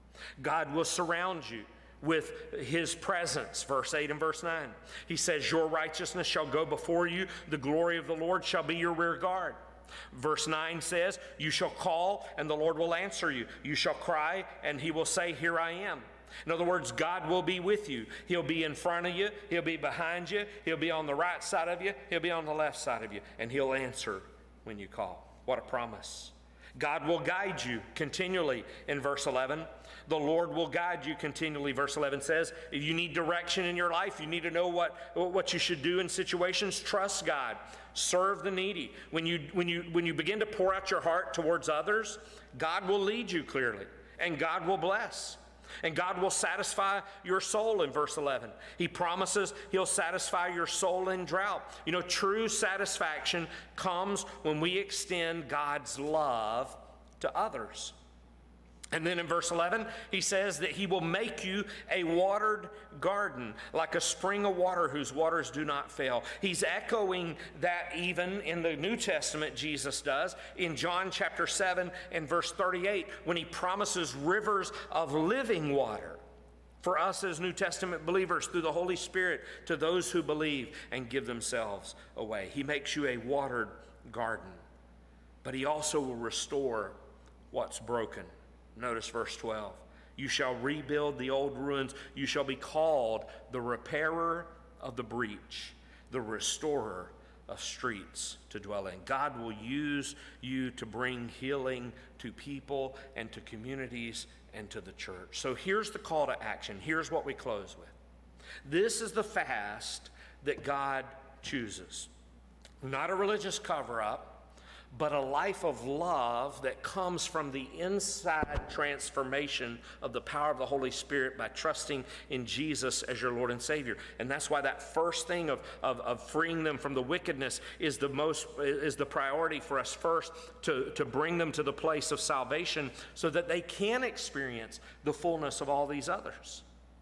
God will surround you with his presence, verse eight and verse nine. He says, your righteousness shall go before you. The glory of the Lord shall be your rear guard. Verse nine says, you shall call and the Lord will answer you. You shall cry and he will say, here I am. In other words, God will be with you. He'll be in front of you. He'll be behind you. He'll be on the right side of you. He'll be on the left side of you. And he'll answer when you call. What a promise. God will guide you continually in verse eleven. The Lord will guide you continually, verse eleven says. If you need direction in your life, you need to know what, what you should do in situations, trust God. Serve the needy. When you, when you, when you begin to pour out your heart towards others, God will lead you clearly, and God will bless. And God will satisfy your soul in verse eleven. He promises he'll satisfy your soul in drought. You know, true satisfaction comes when we extend God's love to others. And then in verse eleven, he says that he will make you a watered garden, like a spring of water whose waters do not fail. He's echoing that even in the New Testament, Jesus does, in John chapter seven and verse thirty-eight, when he promises rivers of living water for us as New Testament believers through the Holy Spirit to those who believe and give themselves away. He makes you a watered garden, but he also will restore what's broken. Notice verse twelve. You shall rebuild the old ruins. You shall be called the repairer of the breach, the restorer of streets to dwell in. God will use you to bring healing to people and to communities and to the church. So here's the call to action. Here's what we close with. This is the fast that God chooses. Not a religious cover-up, but a life of love that comes from the inside transformation of the power of the Holy Spirit by trusting in Jesus as your Lord and Savior. And that's why that first thing of, of, of freeing them from the wickedness is the most is the priority for us first, to, to bring them to the place of salvation so that they can experience the fullness of all these others.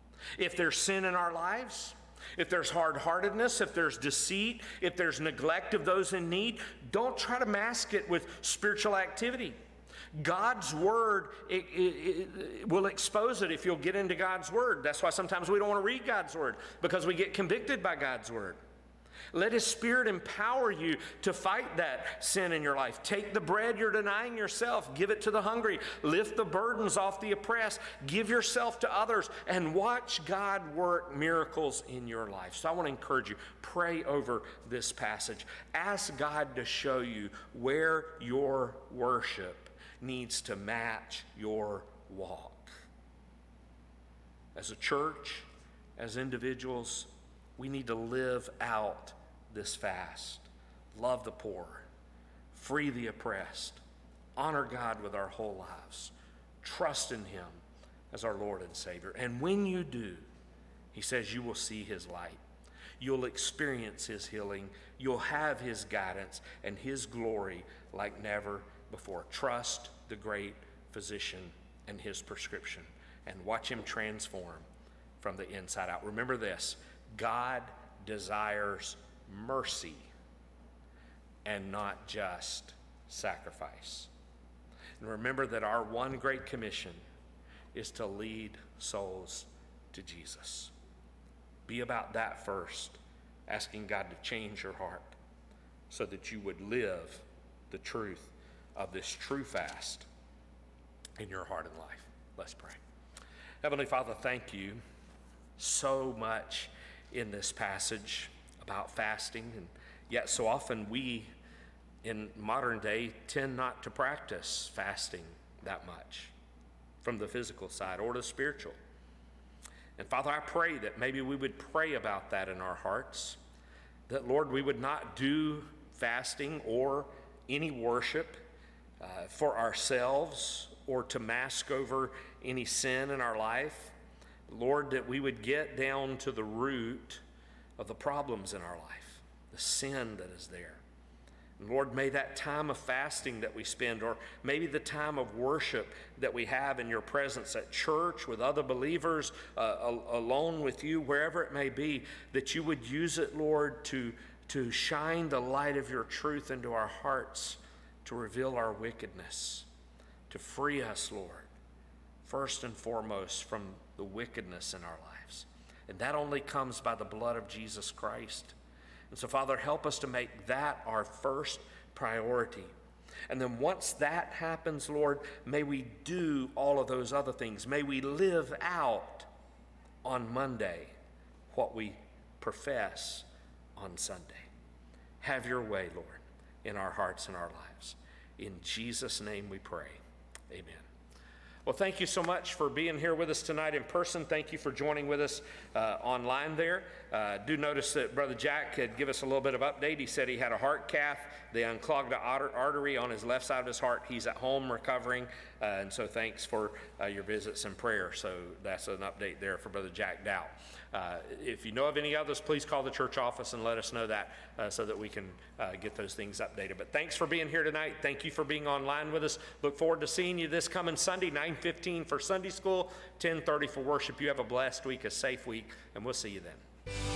If there's sin in our lives, if there's hard-heartedness, if there's deceit, if there's neglect of those in need, don't try to mask it with spiritual activity. God's word it, it, it will expose it if you'll get into God's word. That's why sometimes we don't want to read God's word, because we get convicted by God's word. Let His Spirit empower you to fight that sin in your life. Take the bread you're denying yourself, give it to the hungry. Lift the burdens off the oppressed. Give yourself to others and watch God work miracles in your life. So I want to encourage you, pray over this passage. Ask God to show you where your worship needs to match your walk. As a church, as individuals, we need to live out this fast. Love the poor, free the oppressed, honor God with our whole lives, trust in Him as our Lord and Savior. And when you do, He says you will see His light. You'll experience His healing. You'll have His guidance and His glory like never before. Trust the great physician and His prescription and watch Him transform from the inside out. Remember this, God desires mercy and not just sacrifice. And remember that our one great commission is to lead souls to Jesus. Be about that first, asking God to change your heart so that you would live the truth of this true fast in your heart and life. Let's pray. Heavenly Father, thank you so much in this passage about fasting, and yet so often we in modern day tend not to practice fasting that much from the physical side or the spiritual. And Father, I pray that maybe we would pray about that in our hearts, that Lord, we would not do fasting or any worship uh, for ourselves or to mask over any sin in our life. Lord, that we would get down to the root of the problems in our life, the sin that is there. And Lord, may that time of fasting that we spend, or maybe the time of worship that we have in your presence at church with other believers, uh, alone with you, wherever it may be, that you would use it, Lord, to, to shine the light of your truth into our hearts, to reveal our wickedness, to free us, Lord, first and foremost from the wickedness in our lives. And that only comes by the blood of Jesus Christ. And so, Father, help us to make that our first priority. And then once that happens, Lord, may we do all of those other things. May we live out on Monday what we profess on Sunday. Have your way, Lord, in our hearts and our lives. In Jesus' name we pray. Amen. Well, thank you so much for being here with us tonight in person. Thank you for joining with us uh, online there. Uh, do notice that Brother Jack had give us a little bit of update. He said he had a heart cath. They unclogged the artery on his left side of his heart. He's at home recovering, uh, and so thanks for uh, your visits and prayer. So that's an update there for Brother Jack Dow. Uh, if you know of any others, please call the church office and let us know that uh, so that we can uh, get those things updated. But thanks for being here tonight. Thank you for being online with us. Look forward to seeing you this coming Sunday, nine fifteen for Sunday school, ten thirty for worship. You have a blessed week, a safe week, and we'll see you then.